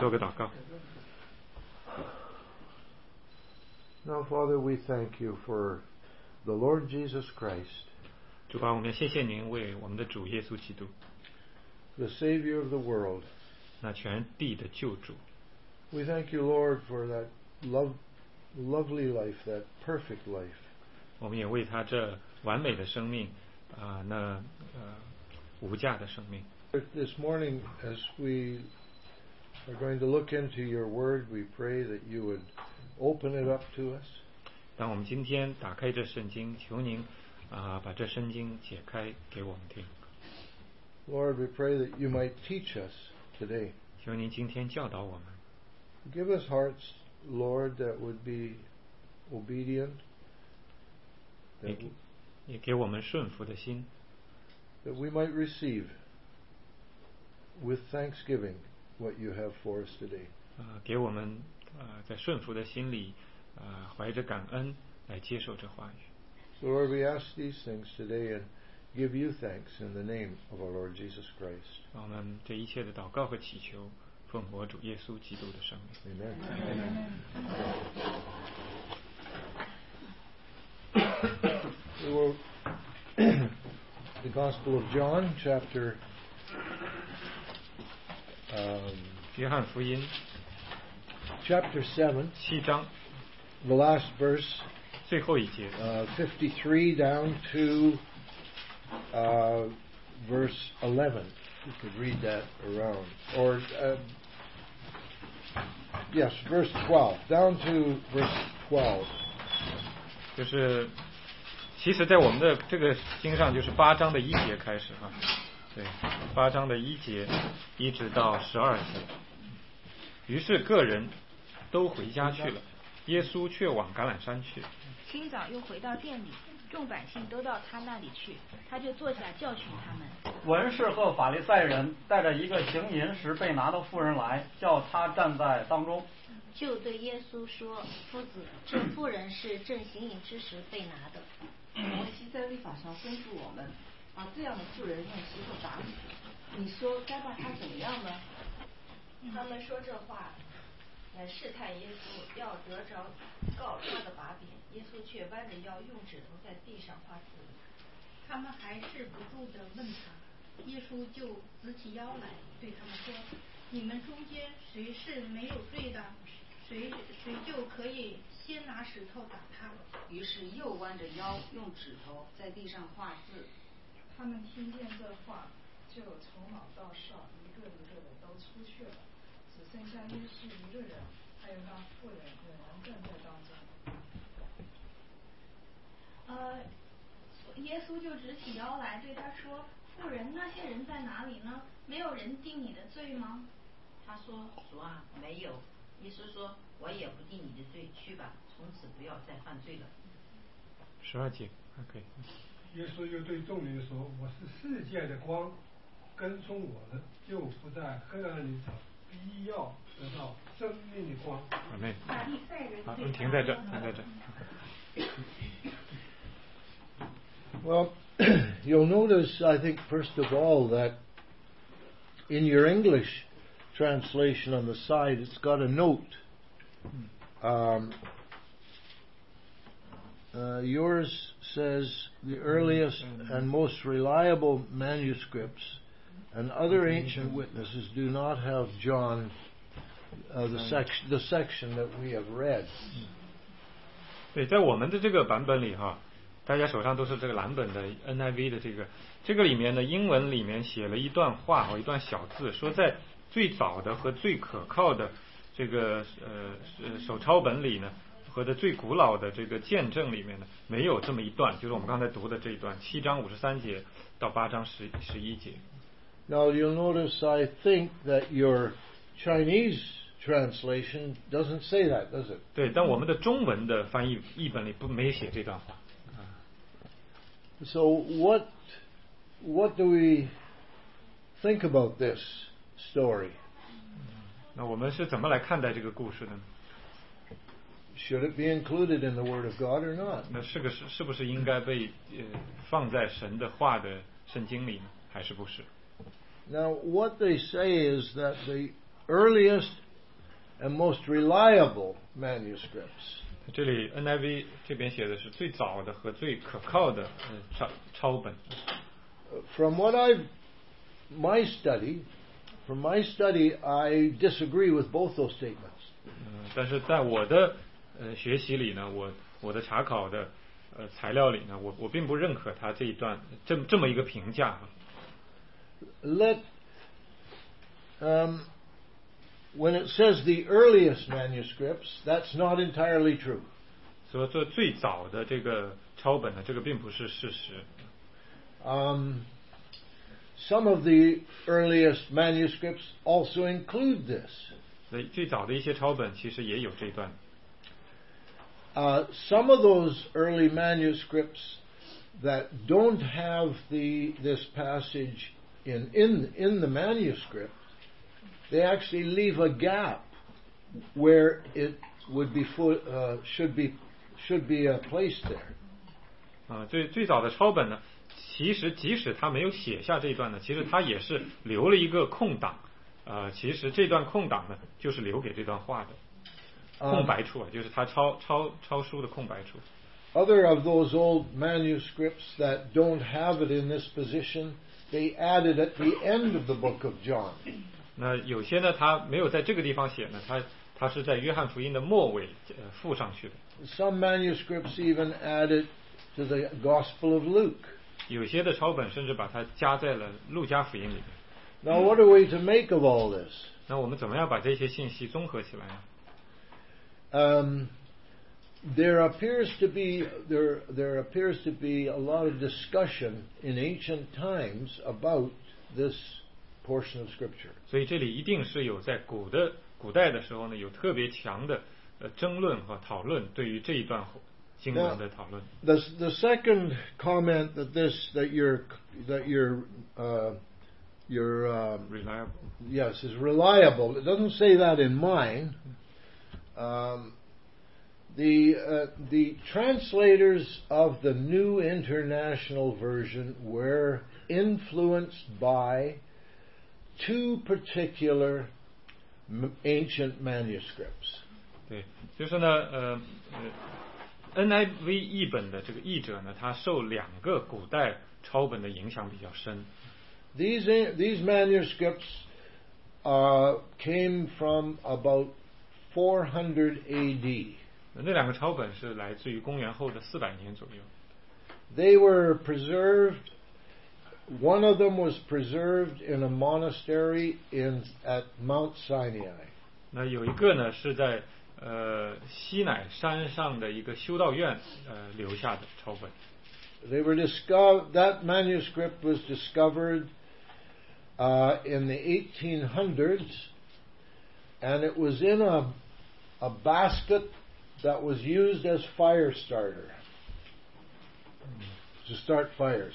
做个祷告。 Now, Father, we thank you for the Lord Jesus Christ, 主啊，我们谢谢您为我们的主耶稣基督， the Savior of the world. 那全地的救主。 We thank you, Lord, for that lovely life, that perfect life. 我们也为他这完美的生命无价的生命。 This morning, as we are going to look into your word, we pray that you would open it up to us. 当我们今天打开这圣经，求您把这圣经解开给我们听。 Lord, we pray that you might teach us today. 求您今天教导我们， Give us hearts, Lord, that would be obedient, 也给我们顺服的心， that we might receive with thanksgiving what you have for us today. 给我们在顺服的心里怀着感恩来接受这话语。 So, Lord, we ask these things today and give you thanks in the name of our Lord Jesus Christ. 让我们这一切的祷告和祈求，奉我主耶稣基督的圣名。 Amen. We will the Gospel of John, chapter 约翰福音 7, 7章 the last verse, 最后一节， 53 down to verse 11. You could read that around. Or, yes, verse 12. Down to verse 12. 就是其实在我们的这个经上就是8章的1节开始对，8章的1节一直到12节。于是个人都回家去了，耶稣却往橄榄山去。 清早又回到店里，众百姓都到他那里去，他就坐下教训他们。 文士和法利赛人带着一个行淫时被拿的妇人来，叫他站在当中， 就对耶稣说：“夫子，这妇人是正行淫之时被拿的。 摩西在律法上吩咐我们，把这样的妇人用石头打死。你说该把她怎么样呢？” 他们说这话来试探耶稣，要得着告他的把柄。耶稣却弯着腰，用指头在地上画字。 他们还是不住地问他，耶稣就直起腰来，对他们说：“你们中间谁是没有罪的，谁就可以先拿石头打他。” 于是又弯着腰，用指头在地上画字。 他们听见这话，就从老到少，一个一个的都出去了，只剩下耶稣一个人，还有那妇人仍然站在当中。 耶稣就直起腰来对他说：“妇人，那些人在哪里呢？没有人定你的罪吗？” 他说：“主啊，没有。”耶稣说：“我也不定你的罪，去吧，从此不要再犯罪了。 12节还可以。 耶稣又对众人说：“我是世界的光，跟从我的，就不在黑暗里走，必要得到生命的光。” 阿门。 法利赛人好，我们停在这。 Well, you'll notice, I think, first of all, that in your English translation on the side, it's got a note. Yours says the earliest and most reliable manuscripts and other ancient witnesses do not have John, the section that we have read. 对，在我们的这个版本里大家手上都是这个蓝本的 NIV 的这个里面呢，英文里面写了一段话一段小字，说在最早的和最可靠的这个手抄本里呢，和的最古老的这个见证里面呢，没有这么一段，就是我们刚才读的这一段，7章53节到8章11节。 Now you'll notice, I think that your Chinese translation doesn't say that, does it? 对，但我们的中文的翻译译本里没写这段话。 So what do we think about this story? 那我们是怎么来看待这个故事的呢？ Should it be included in the Word of God or not? 那是不是应该被放在神的话的圣经里呢？还是不是？ Now, what they say is that the earliest and most reliable manuscripts. 这里 NIV 这边写的是最早的和最可靠的抄本。 From my study, I disagree with both those statements. 但是在我的学习里呢，我的查考的材料里呢，我并不认可他这一段这么一个评价。 When it says the earliest manuscripts, that's not entirely true. 所以说最早的这个抄本呢，这个并不是事实。 Some of the earliest manuscripts also include this. 所以最早的一些抄本其实也有这一段。 Some of those early manuscripts that don't have this passage in the manuscript, they actually leave a gap where it would be should be placed there. 最早的抄本呢，其实即使他没有写下这一段呢，其实他也是留了一个空档。其实这段空档呢，就是留给这段话的空白处，就是他抄书的空白处。 Other of those old manuscripts that don't have it in this position, they added at the end of the book of John. 那有些呢，他没有在这个地方写呢，他是在约翰福音的末尾附上去的。 Some manuscripts even add it to the Gospel of Luke. 有些的抄本甚至把它加在了路加福音里面。 Now, what are we to make of all this? 那我们怎么样把这些信息综合起来呢 ？There appears to be a lot of discussion in ancient times about this portion of Scripture. 所以这里一定是有在古代的时候呢，有特别强的争论和讨论对于这一段经文的讨论。 The second comment that you're reliable. Yes, is reliable. It doesn't say that in mine. The translators of the New International Version were influenced by two particular ancient manuscripts. 对，就是呢，NIV 译本的这个译者呢，他受两个古代抄本的影响比较深。 These manuscripts came from about 400 A.D. 那两个抄本是来自于公元后的400年左右。 They were preserved. One of them was preserved in a monastery at Mount Sinai. 那有一个呢是在西乃山上的一个修道院留下的抄本。 They were that manuscript was discovered in the 1800s, and it was in a basket that was used as fire starter to start fires.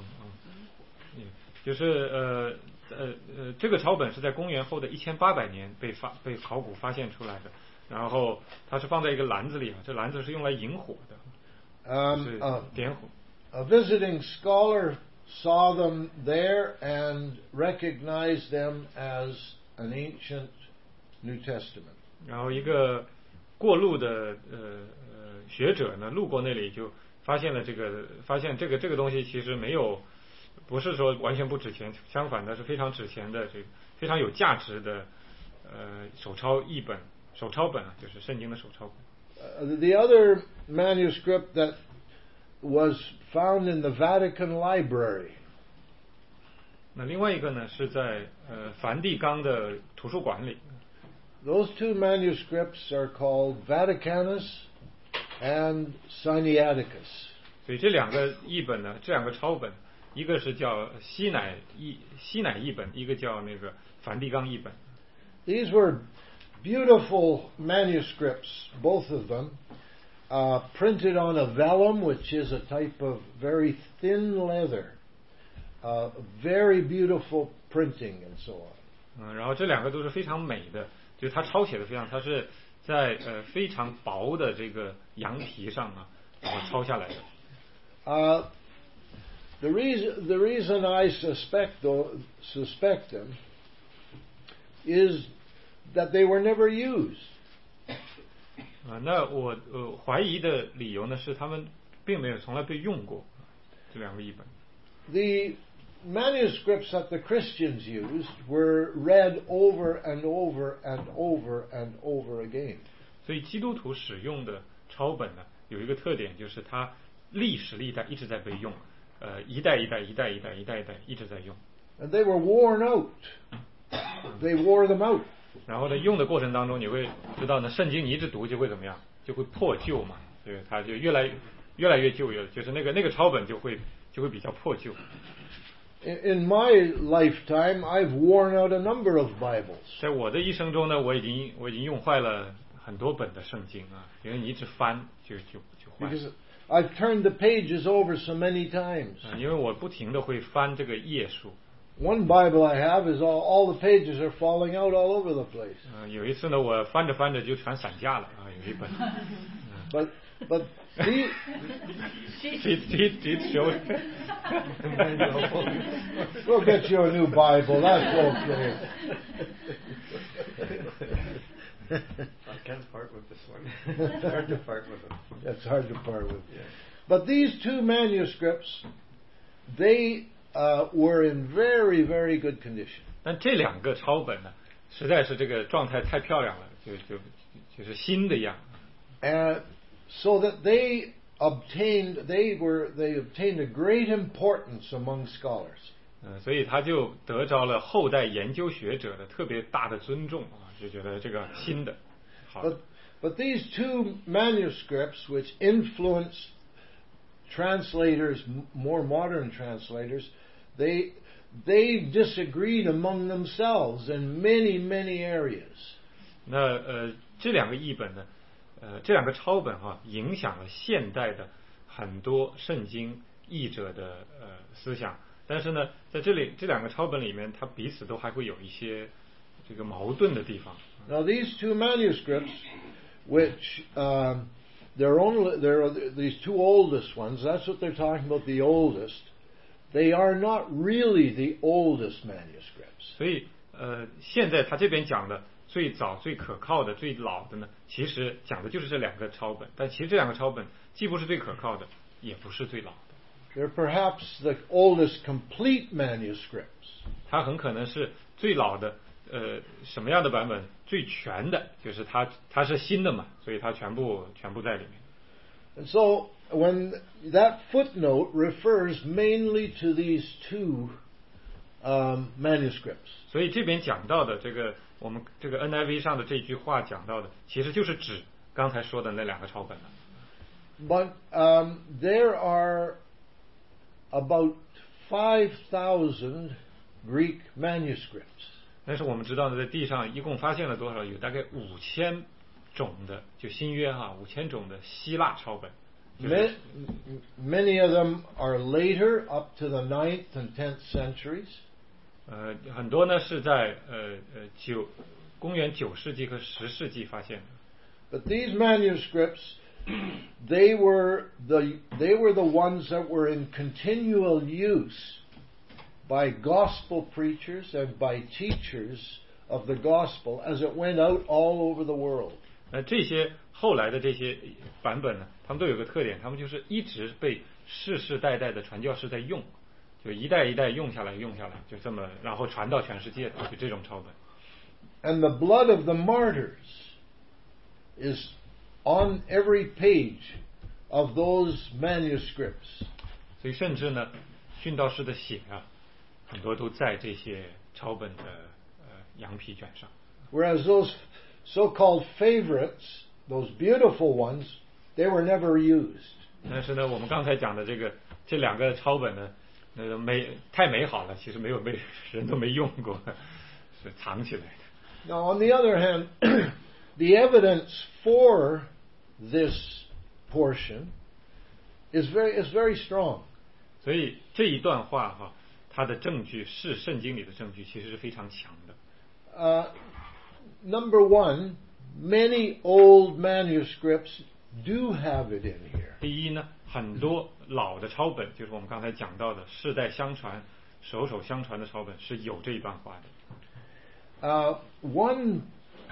就是这个抄本是在公元后的1800年被考古发现出来的，然后它是放在一个篮子里这篮子是用来引火的，是点火。 A visiting scholar saw them there and recognized them as an ancient New Testament. 然后一个过路的学者呢，路过那里就发现这个东西其实不是说完全不值钱，相反的是非常值钱的，这个非常有价值的手抄本就是圣经的手抄本。 The other manuscript that was found in the Vatican Library. 那另外一个呢是在梵蒂冈的图书馆里。 Those two manuscripts are called Vaticanus and Sinaiticus. 所以这两个译本呢，这两个抄本，一个是叫西乃译本，一个叫那个梵蒂冈译本。 These were beautiful manuscripts, both of them, printed on a vellum, which is a type of very thin leather. Very beautiful printing and so on. 然后这两个都是非常美的，就是它抄写的非常，它是在非常薄的这个羊皮上然后抄下来的。 The reason I suspect them is that they were never used. 那我怀疑的理由呢是他们并没有从来被用过这两个译本。 The manuscripts that the Christians used were read over and over and over and over again. 所以基督徒使用的抄本呢，有一个特点，就是它历代一直在被用，一代一代一直在用。 And they were worn out. They wore them out. 然后呢，用的过程当中，你会知道呢，圣经你一直读就会怎么样，就会破旧嘛，所以它就越来越旧，就是那个抄本就会比较破旧。 In my lifetime, I've worn out a number of Bibles. 在我的一生中呢，我已经用坏了很多本的圣经啊，因为你一直翻就坏。 Because I've turned the pages over so many times. 因为我不停的会翻这个页数。 One Bible I have is all the pages are falling out all over the place. 有一次呢，我翻着就全散架了啊，有一本。 But these it shows. We'll get you a new Bible. That's okay. I can't part with this one. It's hard to part with them. That's hard to part with. Yeah. But these two manuscripts, they were in very, very good condition. 但这两个抄本呢，实在是这个状态太漂亮了，就是新的样。 So that they obtained a great importance among scholars. 所以他就得着了后代研究学者的特别大的尊重啊，就觉得这个新的好。 But these two manuscripts, which influenced translators, more modern translators, they disagreed among themselves in many areas. 那这两个译本呢，这两个抄本影响了现代的很多圣经译者的思想。但是呢，在这两个抄本里面，它彼此都还会有一些这个矛盾的地方。 Now these two manuscripts, which they're these two oldest ones. That's what they're talking about. The oldest. They are not really the oldest manuscripts. 所以现在他这边讲的最早、最可靠的、最老的呢，其实讲的就是这两个抄本。但其实这两个抄本既不是最可靠的，也不是最老的。 They're perhaps the oldest complete manuscripts. 它很可能是最老的，什么样的版本最全的，就是它是新的嘛，所以它全部在里面。 And so when that footnote refers mainly to these two manuscripts. 所以这边讲到的这个我们这个 NIV 上的这句话讲到的，其实就是指刚才说的那两个抄本了。 But there are about 5,000 Greek manuscripts. 但是我们知道呢，在地上一共发现了多少？有大概5000种的，就新约5000种的希腊抄本。 Many of them are later, up to the 9th and 10th centuries. 很多呢是在公元9世纪和10世纪发现的。 But these manuscripts, they were the ones that were in continual use by gospel preachers and by teachers of the gospel as it went out all over the world. 这些后来的这些版本呢，他们都有个特点，他们就是一直被世代的传教士在用，就一代一代用下来，就这么，然后传到全世界的，就这种抄本。 And the blood of the martyrs is on every page of those manuscripts. 所以甚至呢，殉道士的血很多都在这些抄本的羊皮卷上。 Whereas those so-called favorites, those beautiful ones, they were never used. 但是呢，我们刚才讲的这两个抄本呢，太美好了，其实人都没用过，是藏起来的。 Now, on the other hand, the evidence for this portion is very strong. 所以这一段话它的证据是圣经里的证据，其实是非常强的。 Number one, many old manuscripts do have it in here. 第一呢，很多老的抄本，就是我们刚才讲到的世代相传、手相传的抄本是有这一段话的。 One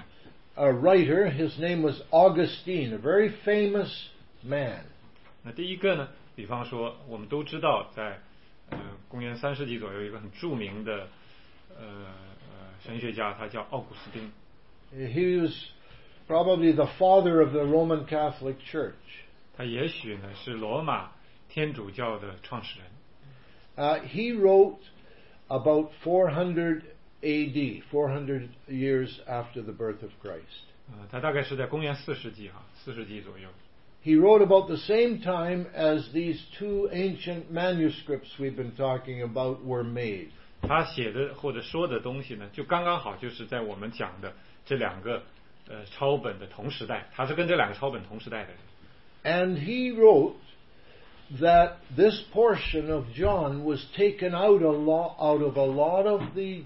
a writer. His name was Augustine, a very famous man. 那第一个呢，比方说我们都知道，在公元3世纪左右，一个很著名的神学家，他叫奥古斯丁。 He was probably the father of the Roman Catholic Church. 他也许呢是罗马天主教的创始人。 He wrote about 400 A.D., 400 years after the birth of Christ. 他大概是在公元4世纪4世纪左右。 He wrote about the same time as these two ancient manuscripts we've been talking about were made. 他写的或者说的东西呢，就刚刚好就是在我们讲的这两个抄本的同时代，他是跟这两个抄本同时代的人。 And he wrote that this portion of John was taken out of a lot of the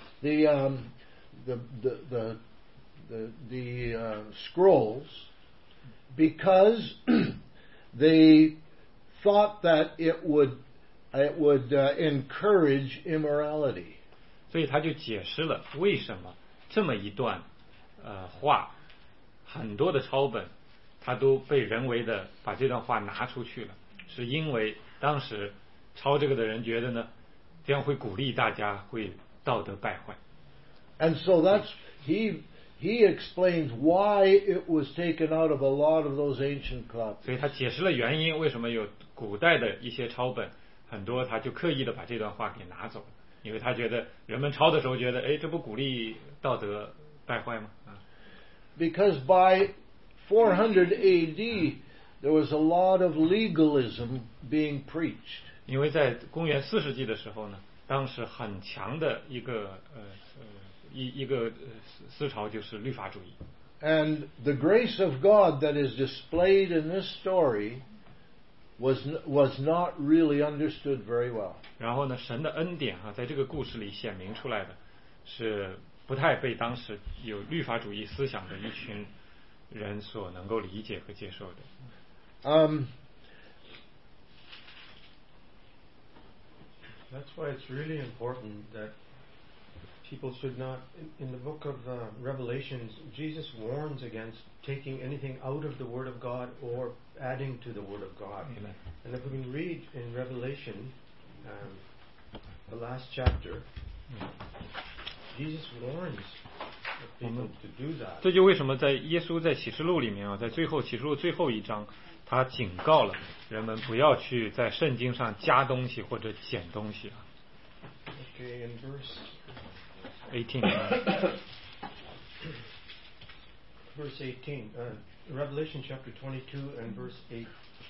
scrolls because they thought that it would encourage immorality. 所以他就解释了为什么这么一段话，很多的抄本他都被人为的把这段话拿出去了，是因为当时抄这个的人觉得呢，这样会鼓励大家会道德败坏。 And so that's he explains why it was taken out of a lot of those ancient copies. 所以他解释了原因，为什么有古代的一些抄本很多他就刻意的把这段话给拿走了，因为他觉得人们抄的时候觉得，哎，这不鼓励道德败坏吗 ？Because by 400 A.D. there was a lot of legalism being preached. 因为在公元4世纪的时候呢，当时很强的一个思潮就是律法主义。 And the grace of God that is displayed in this story was not really understood very well. 然后呢，神的恩典在这个故事里显明出来的是不太被当时有律法主义思想的一群人所能够理解和接受的。 That's why it's really important that people should not, in the book of Revelations, Jesus warns against taking anything out of the Word of God or adding to the Word of God. Amen. And if we can read in Revelation, the last chapter, Jesus warns people to do that. 这就为什么在耶稣在启示录里面在最后启示录最后一章，他警告了人们不要去在圣经上加东西或者减东西。 Okay, in verse 18. Verse 18, Revelation chapter 22 and verse 18.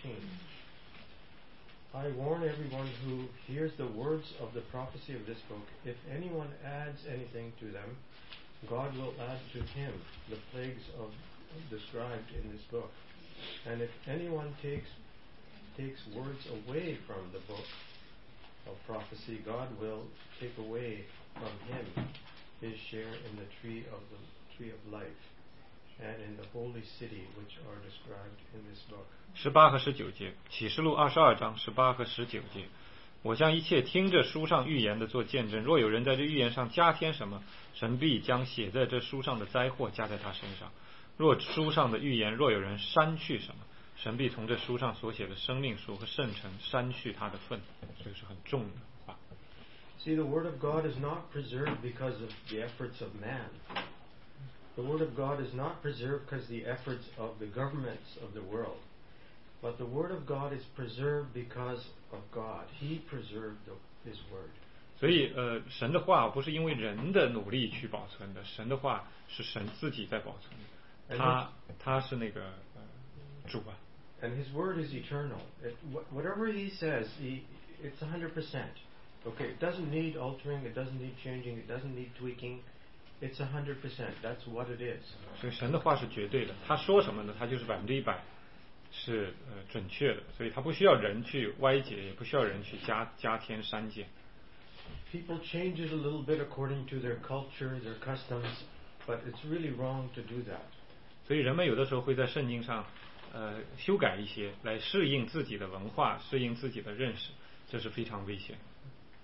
I warn everyone who hears the words of the prophecy of this book. If anyone adds anything to them, God will add to him the plagues described in this book. And if anyone takes words away from the book of prophecy, God will take away from him his share in the tree of life and in the holy city which are described in this book. 18和19节，启示录22章18和19节。我向一切听着书上预言的做见证，若有人在这预言上加添什么，神必将写在这书上的灾祸加在他身上。若书上的预言若有人删去什么，神必从这书上所写的生命书和圣城删去他的份。这是很重的话。 See, the Word of God is not preserved because of the efforts of man. The Word of God is not preserved because of the efforts of the governments of the world. But the Word of God is preserved because of God. He preserved His Word. 所以神的话不是因为人的努力去保存的，神的话是神自己在保存的。他是那个主啊。 And His Word is eternal. Whatever He says, it's 100%. Okay, it doesn't need altering, it doesn't need changing, it doesn't need tweaking. It's 100%. That's what it is. 所以神的话是绝对的，他说什么呢？他就是100%是准确的，所以他不需要人去歪解，也不需要人去加添删减。 People change it a little bit according to their culture, their customs, but it's really wrong to do that. 所以人们有的时候会在圣经上修改一些，来适应自己的文化，适应自己的认识，这是非常危险。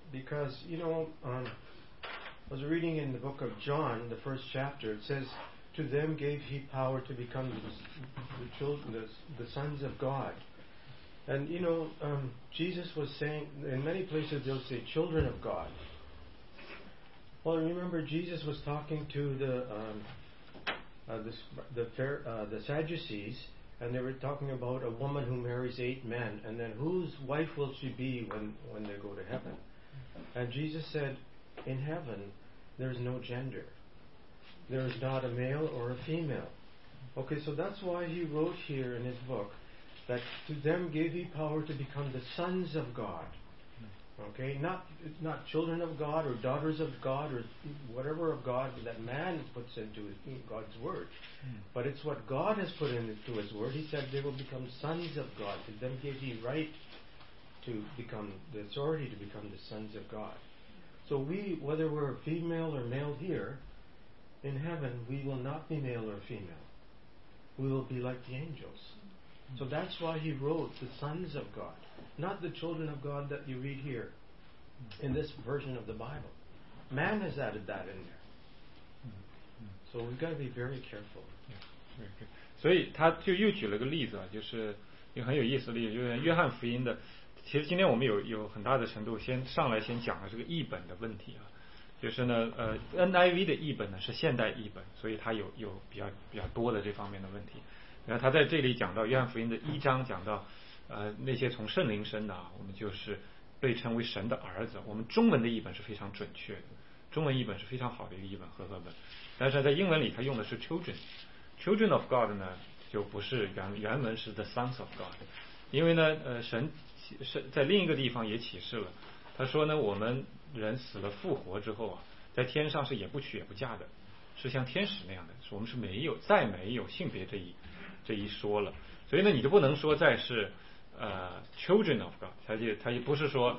Because I was reading in the book of John, the first chapter. It says to them gave he power to become the children, the sons of God. And Jesus was saying, in many places they'll say children of God. Well, remember Jesus was talking to the Sadducees, and they were talking about a woman who marries 8 men, and then whose wife will she be when they go to heaven? And Jesus said, in heaven there's no gender. There is not a male or a female. Okay, so that's why he wrote here in his book that to them gave he power to become the sons of God. Okay, not children of God or daughters of God or whatever of God that man puts into God's word. But it's what God has put into his word. He said they will become sons of God. To them gave he right to become the authority to become the sons of God. So we, whether we're female or male here, in heaven we will not be male or female. We will be like the angels. So that's why he wrote the sons of God, not the children of God that you read here in this version of the Bible. Man has added that in there. So we've got to be very careful. 所以他就又举了个例子啊，就是一个很有意思的例子，就是约翰福音的。其实今天我们有很大的程度先讲了这个译本的问题啊，就是呢NIV 的译本呢是现代译本，所以它有比较多的这方面的问题。然后他在这里讲到约翰福音的1章，讲到那些从圣灵生的啊，我们就是被称为神的儿子。我们中文的译本是非常准确的，中文译本是非常好的一个译本和合本，但是在英文里他用的是 children of God 呢，就不是原文是 the sons of God， 因为呢神是在另一个地方也启示了，他说呢我们人死了复活之后啊，在天上是也不娶也不嫁的，是像天使那样的，我们是再没有性别这一说了，所以呢你就不能说再是children of God， 他也不是说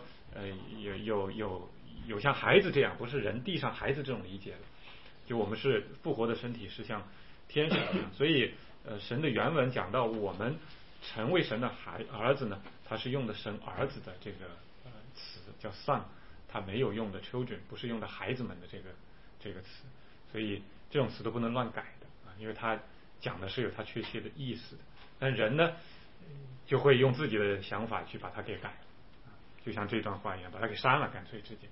有像孩子这样，不是人地上孩子这种理解的，就我们是复活的身体是像天使一样，所以神的原文讲到我们成为神的儿子呢，他是用的神儿子的这个词叫 son， 他没有用的 children， 不是用的孩子们的这个词，所以这种词都不能乱改的啊，因为他讲的是有他确切的意思的，但人呢就会用自己的想法去把它给改了，就像这段话一样，把它给删了，干脆直接。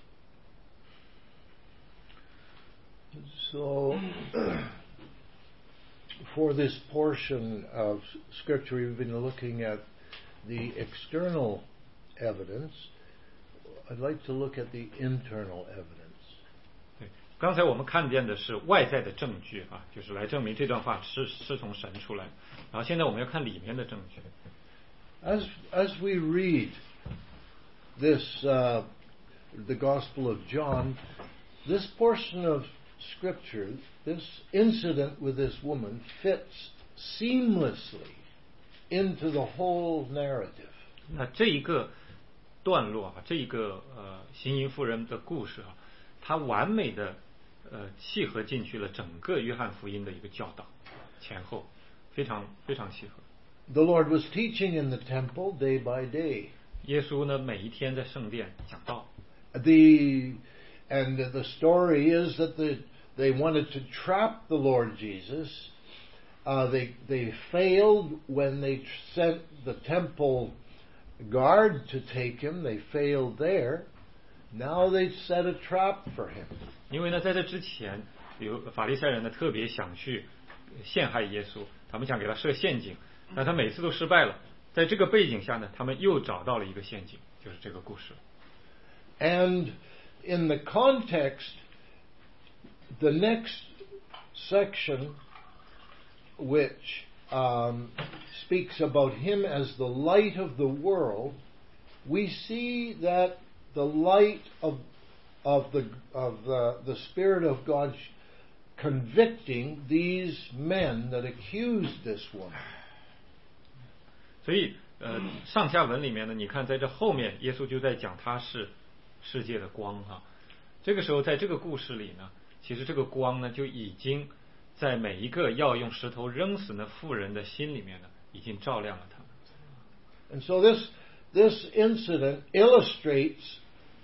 So, for this portion of Scripture, we've been looking at the external evidence. I'd like to look at the internal evidence. 对，刚才我们看见的是外在的证据啊，就是来证明这段话是从神出来的。然后现在我们要看里面的证据。 As we read this, the Gospel of John, this portion of Scripture, this incident with this woman fits seamlessly into the whole narrative. 那这一个段落啊，这一个行淫妇人的故事啊，它完美的契合进去了整个约翰福音的一个教导，前后非常非常契合。 The Lord was teaching in the temple day by day. 耶稣呢，每一天在圣殿讲道。 And the story is that they wanted to trap the Lord Jesus. They failed when they sent the temple guard to take him. They failed there. Now they set a trap for him. 因为呢，在这之前，有法利赛人呢特别想去陷害耶稣，他们想给他设陷阱，但他每次都失败了。在这个背景下呢，他们又找到了一个陷阱，就是这个故事。 And in the context, the next section, which speaks about him as the light of the world, we see that the light of the Spirit of God convicting these men that accused this woman. 所以上下文里面呢，你看在这后面，耶稣就在讲他是世界的光哈。这个时候，在这个故事里呢，其实这个光呢，就已经在每一个要用石头扔死那妇人的心里面呢，已经照亮了他们。 And so this incident illustrates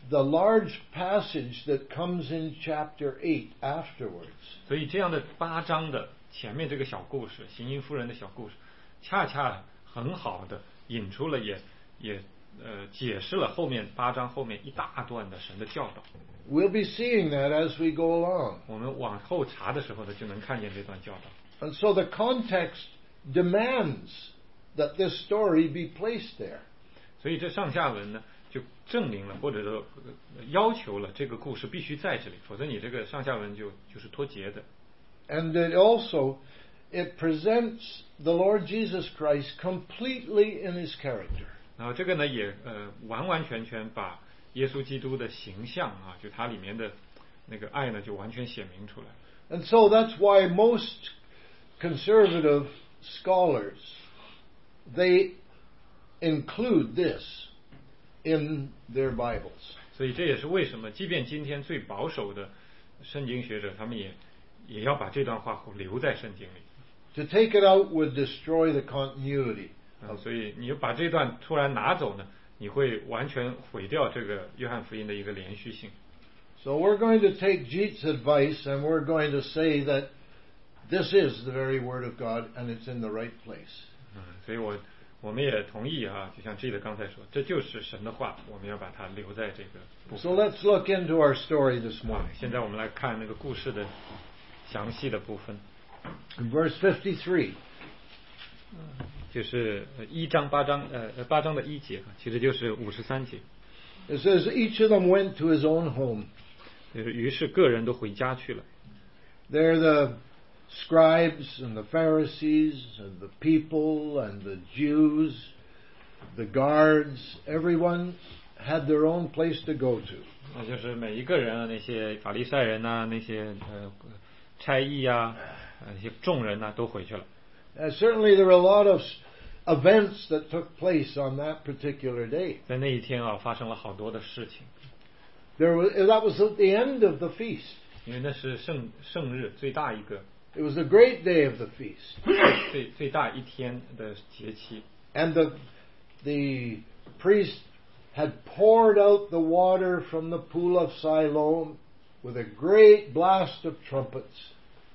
the large passage that comes in chapter 8 afterwards. 所以这样的8章的前面这个小故事，行淫妇人的小故事，恰恰很好的引出了也解释了后面8章后面一大段的神的教导。 We'll be seeing that as we go along. 我们往后查的时候呢，就能看见这段教导。 And so the context demands that this story be placed there. 所以这上下文呢，就证明了或者说要求了这个故事必须在这里，否则你这个上下文就是脱节的。 And it also presents the Lord Jesus Christ completely in his character. 然后这个呢也完完全全把耶稣基督的形象啊，就它里面的那个爱呢，就完全显明出来。 And so that's why most conservative scholars, they include this in their Bibles. 所以这也是为什么，即便今天最保守的圣经学者，他们也要把这段话留在圣经里。 To take it out would destroy the continuity. 所以你把这段突然拿走呢，你会完全毁掉这个约翰福音的一个连续性。 So we're going to take Jeet's advice and we're going to say that this is the very word of God and it's in the right place. 所以我们也同意啊，就像 Jeet 刚才说，这就是神的话，我们要把它留在这个部分。 So let's look into our story this morning. 现在我们来看那个故事的详细的部分。 In verse 53. 就是8章的1节，其实就是53节。 It says, each of them went to his own home. 于是个人都回家去了。 There the scribes and the Pharisees and the people and the Jews, the guards, everyone had their own place to go to. 那就是每一个人啊，那些法利赛人啊，那些差役啊，那些众人啊，都回去了。 Certainly there were a lot of events that took place on that particular day. 在那一天啊，发生了好多的事情。 That was at the end of the feast. 因为那是圣日最大一个。 It was a great day of the feast. 最大一天的节期。 And the priest had poured out the water from the pool of Siloam with a great blast of trumpets.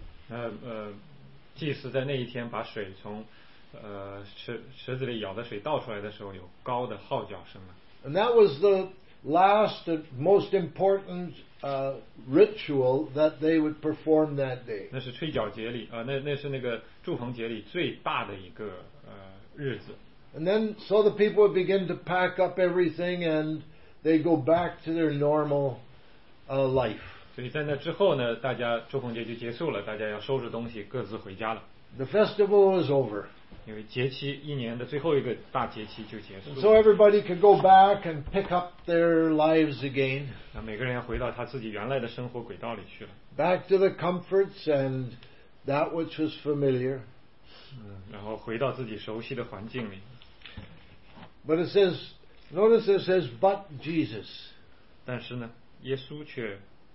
祭司在那一天把水从池子里舀的水倒出来的时候，有高的号角声了。 And that was the last and most important ritual that they would perform that day. 那是吹角节里那是那个祝棚节里最大的一个日子。 And then so the people would begin to pack up everything and they go back to their normal life. 所以在那之后呢，大家祝棚节就结束了，大家要收拾东西，各自回家了。 The festival was over. 因为节期一年的最后一个大节期就结束了。 So everybody could go back and pick up their lives again. 那每个人要回到他自己原来的生活轨道里去了。 Back to the comforts and that which was familiar. 然后回到自己熟悉的环境里。 But it says, notice it says, but Jesus. 但是呢，耶稣却。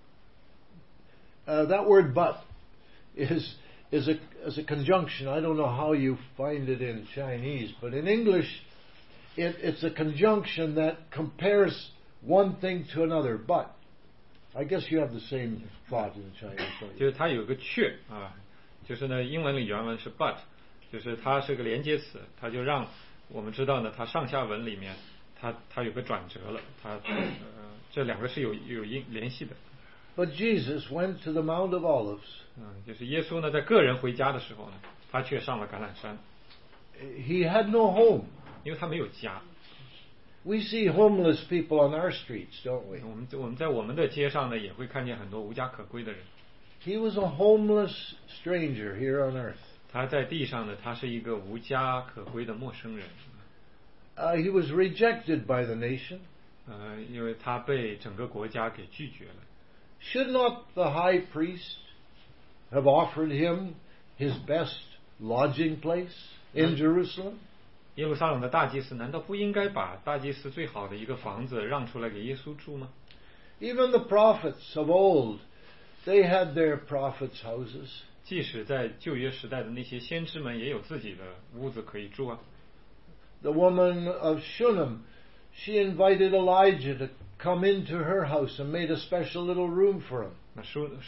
That word "but" is a conjunction. I don't know how you find it in Chinese, but in English, it's a conjunction that compares one thing to another. But I guess you have the same thought in Chinese. 就是它有个却啊，就是呢，英文里原文是 but， 就是它是个连接词，它就让我们知道呢，它上下文里面它有个转折了，这两个是有联系的。 But Jesus went to the Mount of Olives. 就是耶稣呢，在个人回家的时候呢，他却上了橄榄山。 He had no home. 因为他没有家。 We see homeless people on our streets, don't we? 我们在我们的街上呢，也会看见很多无家可归的人。 He was a homeless stranger here on earth. 他在地上呢，他是一个无家可归的陌生人。 He was rejected by the nation. 因为他被整个国家给拒绝了。 Should not the high priest have offered him his best lodging place in Jerusalem? 耶路撒冷的大祭司难道不应该把大祭司最好的一个房子让出来给耶稣住吗？ Even the prophets of old, they had their prophets' houses. 即使在旧约时代的那些先知们也有自己的屋子可以住啊。 The woman of Shunem, she invited Elijah come into her house and made a special little room for him. 那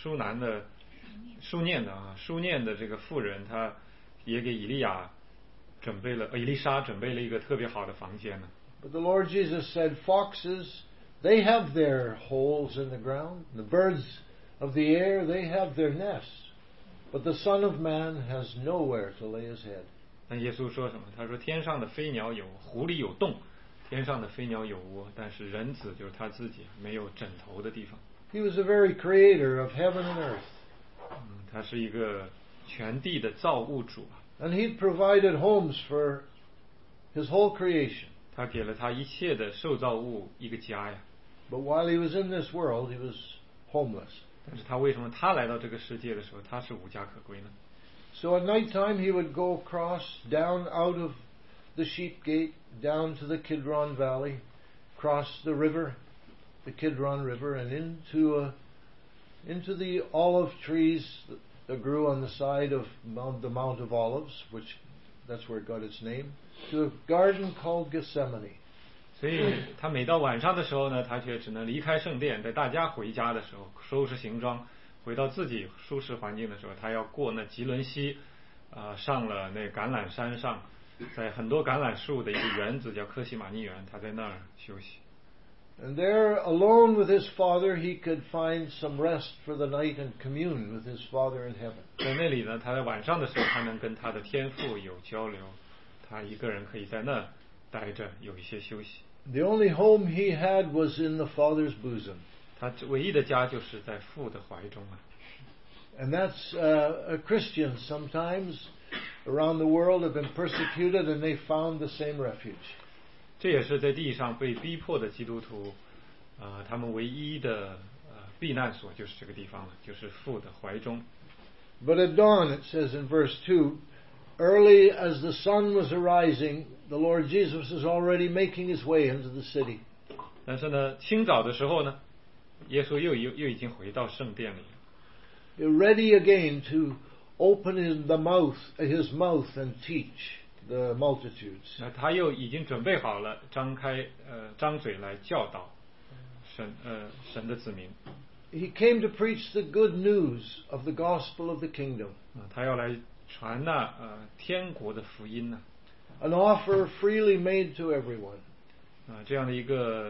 书念的这个妇人，她也给以利沙准备了一个特别好的房间呢。 But the Lord Jesus said, foxes, they have their holes in the ground. The birds of the air, they have their nests. But the Son of Man has nowhere to lay his head. 那耶稣说什么？他说天上的飞鸟有狐狸有洞，天上的飞鸟有窝，但是人子就是他自己没有枕头的地方。 He was the very creator of heaven and earth. 他是一个全地的造物主啊。 And he provided homes for his whole creation. 他给了他一切的受造物一个家呀。 But while he was in this world, he was homeless. 但是他为什么他来到这个世界的时候，他是无家可归呢？ So at night time he would go across down out of the sheep gate down to the Kidron Valley, cross the river, the Kidron River, and into the olive trees that grew on the side of the Mount of Olives, which that's where it got its name, to a garden called Gethsemane. 所以他每到晚上的时候呢，他却只能离开圣殿，在大家回家的时候收拾行装，回到自己舒适环境的时候，他要过那吉伦西，上了那橄榄山上，在很多橄榄树的一个园子叫科西玛尼园，他在那儿休息。 And there, alone with his Father, he could find some rest for the night and commune with his Father in heaven. 在那里呢，他在晚上的时候，他能跟他的天父有交流，他一个人可以在那待着，有一些休息。 The only home he had was in the Father's bosom. 他唯一的家就是在父的怀中啊。 And that's Christians sometimes around the world have been persecuted and they found the same refuge. 这也是在地上被逼迫的基督徒，他们唯一的避难所就是这个地方了，就是父的怀中。 But at dawn, it says in verse 2, early as the sun was arising, the Lord Jesus was already making his way into the city. 但是呢，清早的时候呢，耶稣又已经回到圣殿里了。 Ready again to open his mouth and teach the multitudes. 那他又已经准备好了，张嘴来教导神的子民。 He came to preach the good news of the gospel of the kingdom. 他要来传那天国的福音呢。 An offer freely made to everyone. 这样的一个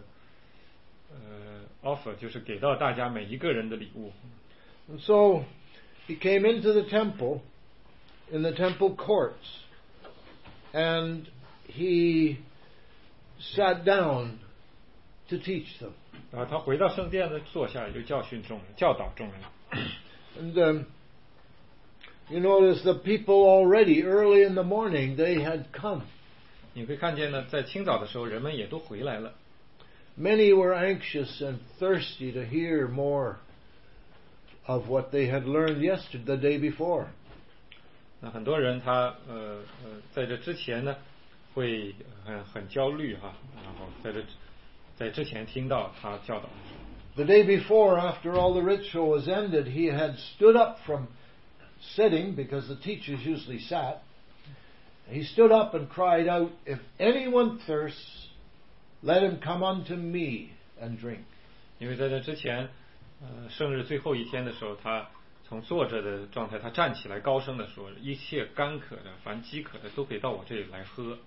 offer 就是给到大家每一个人的礼物。 And so he came into the temple, in the temple courts, and he sat down to teach them. 他回到圣殿呢，坐下就教导众人。 And you notice the people already early in the morning they had come. 你会看见呢，在清早的时候，人们也都回来了。 Many were anxious and thirsty to hear more of what they had learned the day before. 那很多人他在这之前呢，会很焦虑哈，然后在之前听到他教导。 The day before, after all the ritual was ended, he had stood up from sitting, because the teachers usually sat. He stood up and cried out, "If anyone thirsts, let him come unto me and drink." 因为在这之前，圣日最后一天的时候，他从坐着的状态，他站起来高声的说：“一切干渴的，凡饥渴的，都可以到我这里来喝。”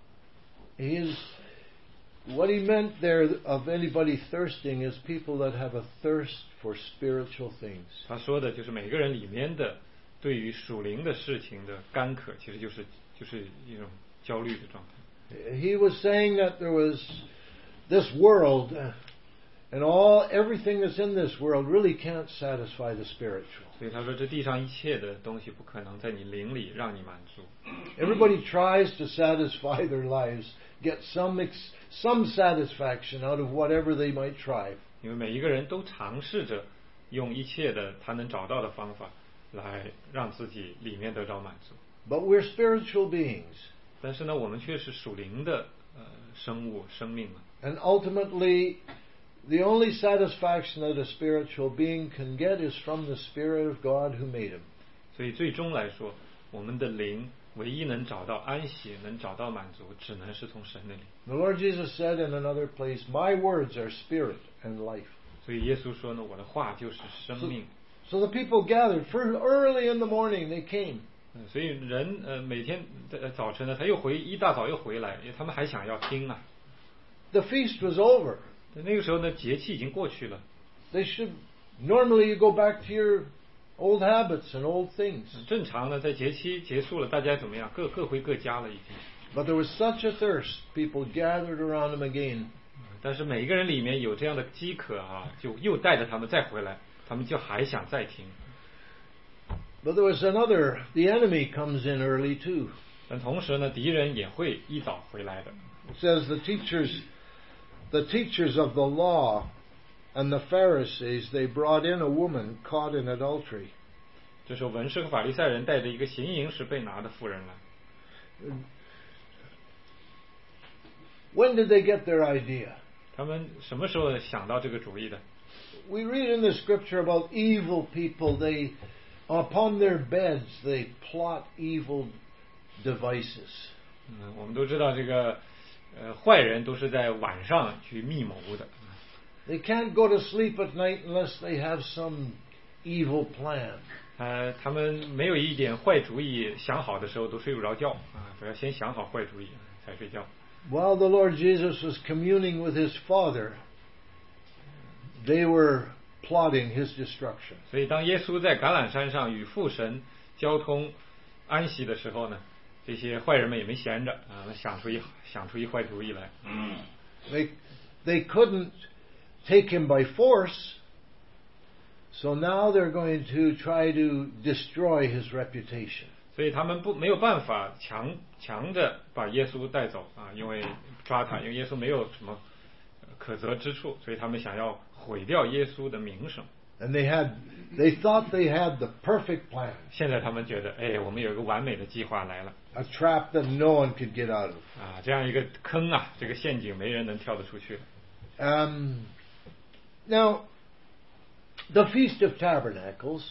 What he meant there of anybody thirsting is people that have a thirst for spiritual things. 他说的就是每个人里面的对于属灵的事情的干渴，其实就是一种焦虑的状态。 He was saying that there was this world and everything that's in this world really can't satisfy the spiritual. 所以他说，这地上一切的东西不可能在你灵里让你满足。 Everybody tries to satisfy their lives, get some satisfaction out of whatever they might try. 因为每一个人都尝试着用一切的他能找到的方法来让自己里面得到满足。 But we're spiritual beings. 但是呢，我们却是属灵的生命嘛。 And ultimately, the only satisfaction that a spiritual being can get is from the Spirit of God who made him. 所以最终来说，我们的灵唯一能找到安息、能找到满足，只能是从神那里。 The Lord Jesus said in another place, "My words are spirit and life." 所以耶稣说呢，我的话就是生命。 So the people gathered. First, early in the morning, they came. 所以人每天早晨呢，他又一大早又回来，因为他们还想要听啊。 The feast was over. 那个时候呢，节气已经过去了。 They should normally you go back to your old habits and old things. 正常呢，在节期结束了，大家怎么样？各回各家了已经。 But there was such a thirst, people gathered around him again. 但是每一个人里面有这样的饥渴啊，就又带着他们再回来，他们就还想再听。 But there was another, the enemy comes in early too. 但同时呢，敌人也会一早回来的。 It says the teachers of the law and the Pharisees, they brought in a woman caught in adultery. 这时候文士和法利赛人带着一个行淫时被拿的妇人来。 When did they get their idea? 他们什么时候想到这个主意的？ We read in the scripture about evil people. They, upon their beds, they plot evil devices. 我们都知道这个坏人都是在晚上去密谋的。 They can't go to sleep at night unless they have some evil plan. 他们没有一点坏主意想好的时候都睡不着觉啊，都要先想好坏主意才睡觉。 While the Lord Jesus was communing with his Father, they were plotting his destruction. 所以当耶稣在橄榄山上与父神交通安息的时候呢，这些坏人们也没闲着啊，想出一坏主意来。 They couldn't take him by force, so now they're going to try to destroy his reputation. 所以他们没有办法强着把耶稣带走啊，因为抓他，因为耶稣没有什么可责之处，所以他们想要毁掉耶稣的名声。 And they thought they had the perfect plan. 现在他们觉得，我们有一个完美的计划来了。 A trap that no one could get out of. 啊，这样一个坑啊，这个陷阱没人能跳得出去。 Now, the Feast of Tabernacles,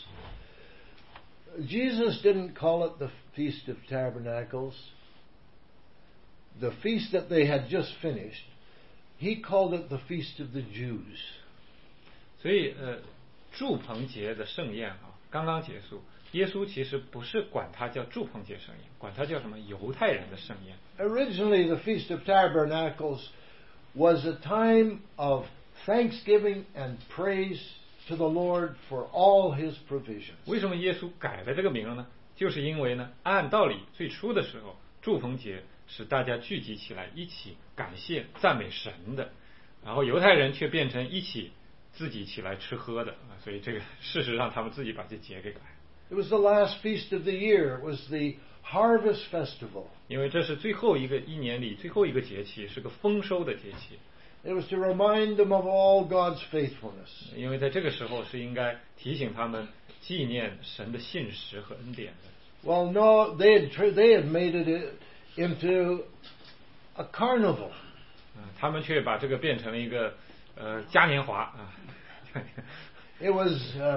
Jesus didn't call it the Feast of Tabernacles. The feast that they had just finished, he called it the Feast of the Jews. 所以祝棚节的盛宴啊，刚刚结束。耶稣其实不是管它叫祝棚节盛宴，管它叫什么犹太人的盛宴。 Originally, the Feast of Tabernacles was a time of thanksgiving and praise to the Lord for all his provisions. 为什么耶稣改了这个名呢？就是因为呢，按道理最初的时候，祝棚节使大家聚集起来，一起感谢赞美神的，然后犹太人却变成一起自己起来吃喝的啊，所以这个事实上他们自己把这节给改。 It was the last feast of the year. It was the harvest festival. 因为这是一年里最后一个节气，是个丰收的节气。 It was to remind them of all God's faithfulness. 因为在这个时候是应该提醒他们纪念神的信实和恩典的。 Well, no, they had made it into a carnival. 他们却把这个变成了一个嘉年华啊。 It was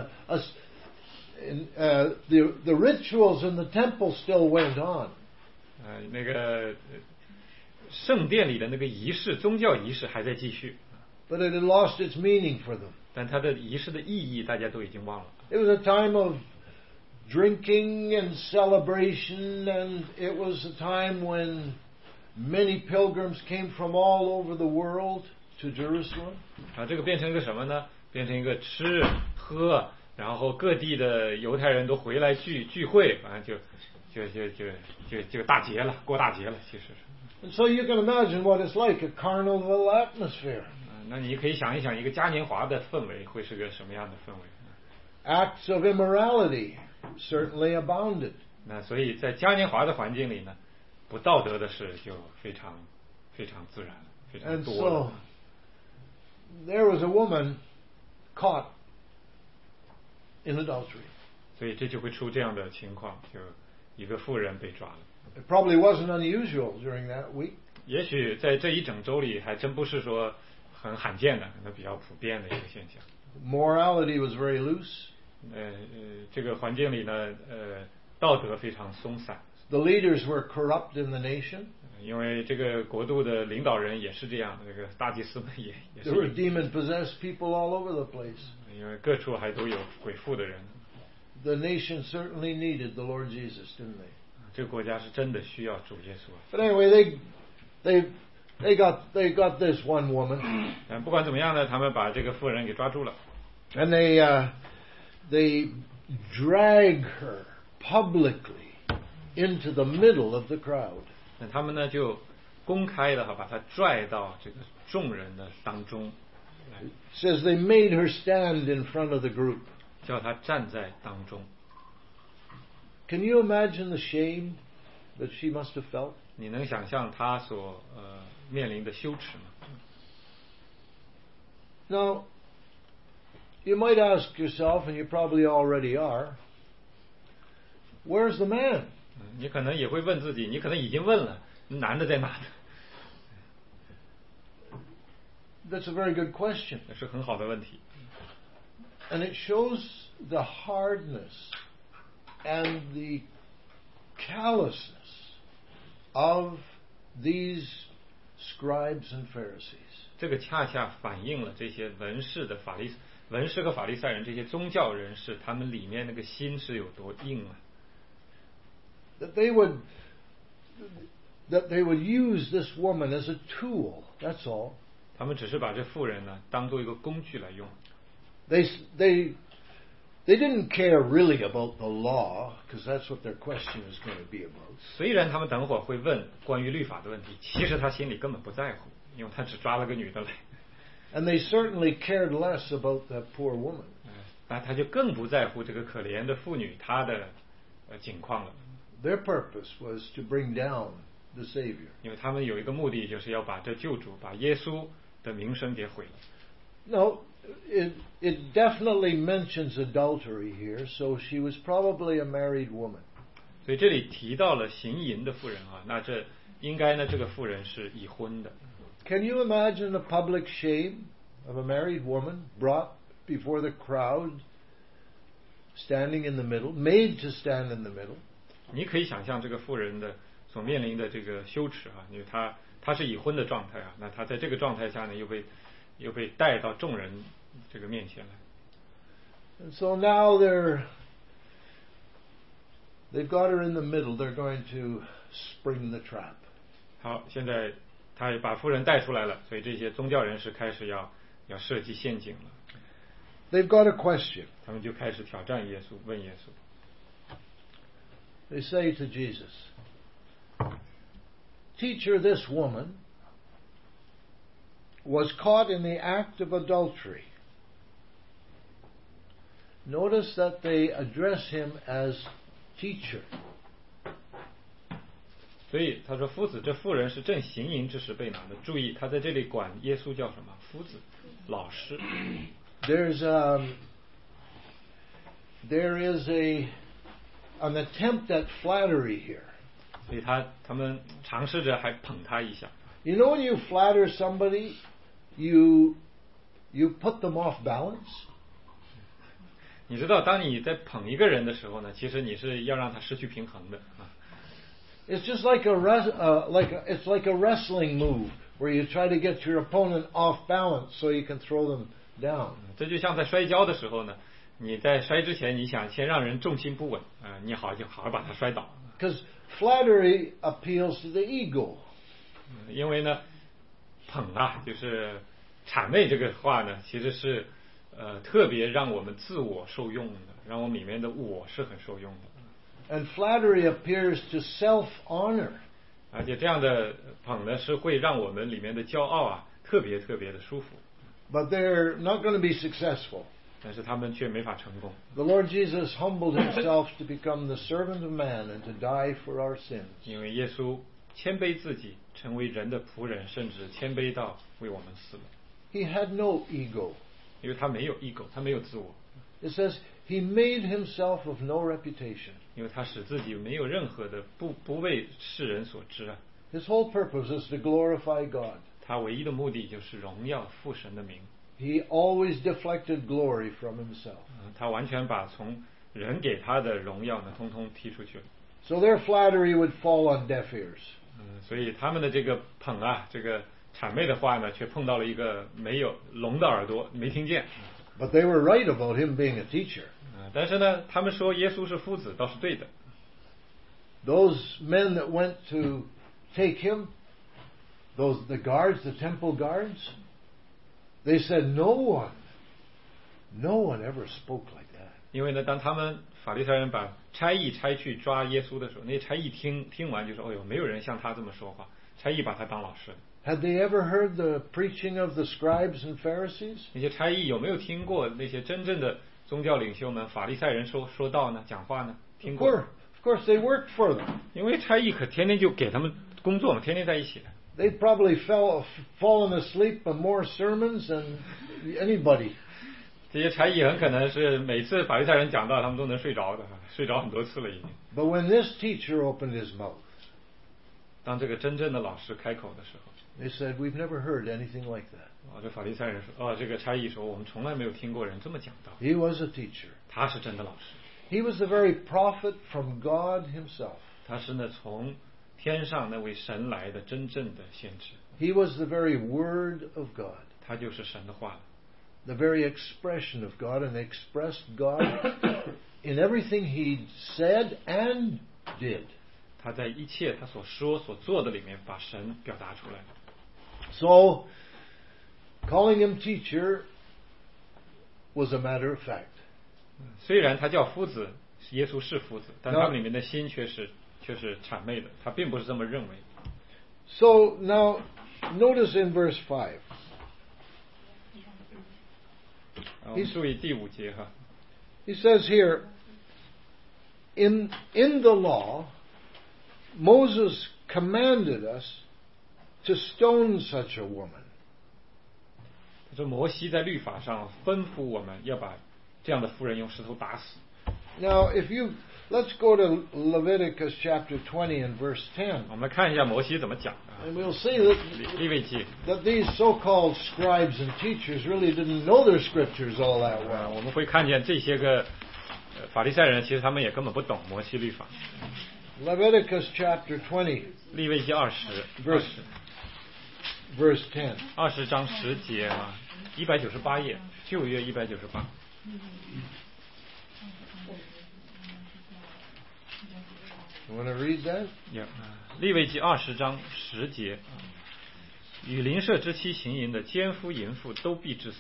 the rituals in the temple still went on. 那个圣殿里的那个仪式，宗教仪式还在继续。 But it had lost its meaning for them. 但它的仪式的意义大家都已经忘了。 It was a time of drinking and celebration, and it was a time when many pilgrims came from all over the world to Jerusalem. 这个变成一个什么呢？变成一个吃喝，然后各地的犹太人都回来聚会，反正就大节了，过大节了，其实是。 And so you can imagine what it's like, a carnival atmosphere. 那你可以想一想，一个嘉年华的氛围会是个什么样的氛围？ Acts of immorality certainly abounded. 那所以在嘉年华的环境里呢，不道德的事就非常非常自然，非常多了。 And so there was a woman caught in adultery. 所以这就会出这样的情况，就一个妇人被抓了。 It probably wasn't unusual during that week. 也许在这一整周里，还真不是说很罕见的，可能比较普遍的一个现象。 Morality was very loose. 这个环境里呢，道德非常松散。 The leaders were corrupt in the nation. 因为这个国度的领导人也是这样，这个大祭司们也 There were 是， demon-possessed people all over the place. 因为各处还都有鬼附的人。 The nation certainly needed the Lord Jesus, didn't they? 这个国家是真的需要主耶稣。 But anyway, they got this one woman, 不管怎么样呢，他们把这个妇人给抓住了， and they drag her publicly into the middle of the crowd. 那他们呢就公开的把她拽到这个众人的当中， It says they made her stand in front of the group. 叫她站在当中。 Can you imagine the shame that she must have felt? 你能想象她所面临的羞耻吗？ Now, you might ask yourself, and you probably already are, where's the man? 你可能也会问自己，你可能已经问了，男的在哪呢？ That's a very good question. 这是很好的问题。 And it shows the hardness and the callousness of these scribes and Pharisees. 这个恰恰反映了这些文士和法利赛人这些宗教人士，他们里面那个心是有多硬啊！ That they would use this woman as a tool. That's all. 他们只是把这妇人呢当做一个工具来用。 They didn't care really about the law, because that's what their question is going to be about. 虽然他们等会儿会问关于律法的问题，其实他心里根本不在乎，因为他只抓了个女的来。 And they certainly cared less about that poor woman. 那他就更不在乎这个可怜的妇女她的境况了。 Their purpose was to bring down the Savior. 因为他们有一个目的，就是要把这救主，把耶稣的名声给毁了。 No, it definitely mentions adultery here, so she was probably a married woman. 所以这里提到了行淫的妇人啊，那这应该呢，这个妇人是已婚的。 Can you imagine the public shame of a married woman brought before the crowd, standing in the middle, made to stand in the middle? 你可以想象这个妇人的所面临的这个羞耻啊，因为她是已婚的状态啊，那她在这个状态下呢，又被带到众人这个面前来。 And so now they've got her in the middle. They're going to spring the trap. 好，现在他把妇人带出来了，所以这些宗教人士开始要设计陷阱了。 They've got a question. 他们就开始挑战耶稣，问耶稣。 They say to Jesus, "Teacher, this woman was caught in the act of adultery." Notice that they address him as teacher. 所以他说：“夫子，这妇人是正行淫之时被拿的。”注意，他在这里管耶稣叫什么？夫子，老师。 There is an attempt at flattery here. 所以他们尝试着还捧他一下。 You know when you flatter somebody, you put them off balance. 你知道，当你在捧一个人的时候呢，其实你是要让他失去平衡的啊。 It's just like it's like a wrestling move where you try to get your opponent off balance so you can throw them down. 这就像在摔跤的时候呢，你在摔之前，你想先让人重心不稳，你好把他摔倒。 Because flattery appeals to the ego. 因为呢，捧啊，就是谄媚这个话呢，其实是特别让我们自我受用的，让我们里面的我是很受用的。 And flattery appears to self-honor. 而且这样的捧呢，是会让我们里面的骄傲啊，特别的舒服。 But they're not going to be successful. 但是他们却没法成功。 The Lord Jesus humbled himself to become the servant of man and to die for our sins. 因为耶稣谦卑自己，成为人的仆人，甚至谦卑到为我们死了。 He had no ego. 因为他没有 ego， 他没有自我。 It says he made himself of no reputation. 因为他使自己没有任何的不为世人所知啊。 His whole purpose is to glorify God. 他唯一的目的就是荣耀父神的名。 He always deflected glory from himself. 他完全把从人给他的荣耀呢，通通踢出去了。 So their flattery would fall on deaf ears. 所以他们的这个捧啊，这个谄媚的话呢，却碰到了一个没有聋的耳朵，没听见。 But they were right about him being a teacher. 但是呢，他们说耶稣是夫子，倒是对的。 Those men that went to take him, the guards, the temple guards, they said no one ever spoke like that. 因为呢，当他们法利赛人把差役差去抓耶稣的时候，那些差役听完就说：“哦哟，没有人像他这么说话。”差役把他当老师。 Had they ever heard the preaching of the scribes and Pharisees? 那些差役有没有听过那些真正的宗教领袖们、法利赛人说道呢、讲话呢？听过。 Of course, they worked for them. 因为差役可天天就给他们工作嘛，天天在一起的。 They'd probably fallen asleep on more sermons than anybody. 这些差役很可能是每次法利赛人讲道，他们都能睡着的，睡着很多次了已经。 But when this teacher opened his mouth, 当这个真正的老师开口的时候 they said, "We've never heard anything like that." 这法利赛人说，这个差役说，我们从来没有听过人这么讲道。 He was a teacher. 他是真的老师。 He was the very prophet from God himself. 他是呢从天上那位神来的真正的先知。 He was the very word of God. 他就是神的话。 The very expression of God, and expressed God in everything he said and did. 他在一切他所说所做的里面，把神表达出来。 So, calling him teacher was a matter of fact. 虽然他叫夫子，耶稣是夫子，但他们里面的心却是谄媚的，他并不是这么认为。 So now, notice in verse 5. 我们注意第5节哈。 He says here, in the law, Moses commanded us to stone such a woman. 他说摩西在律法上吩咐我们要把这样的妇人用石头打死。 Now, let's go to Leviticus chapter 20 and verse 10. 我们看一下摩西怎么讲的。 And we'll see that, 利未记 that these so-called scribes and teachers really didn't know their scriptures all that well. 我们会看见这些个法利赛人，其实他们也根本不懂摩西律法。 Leviticus chapter 20. 利未记20 verse 10. 20章10节啊，198页，旧约198。 You want to read that? 利未记20章10节，与邻舍之妻行淫的奸夫淫妇都必致死。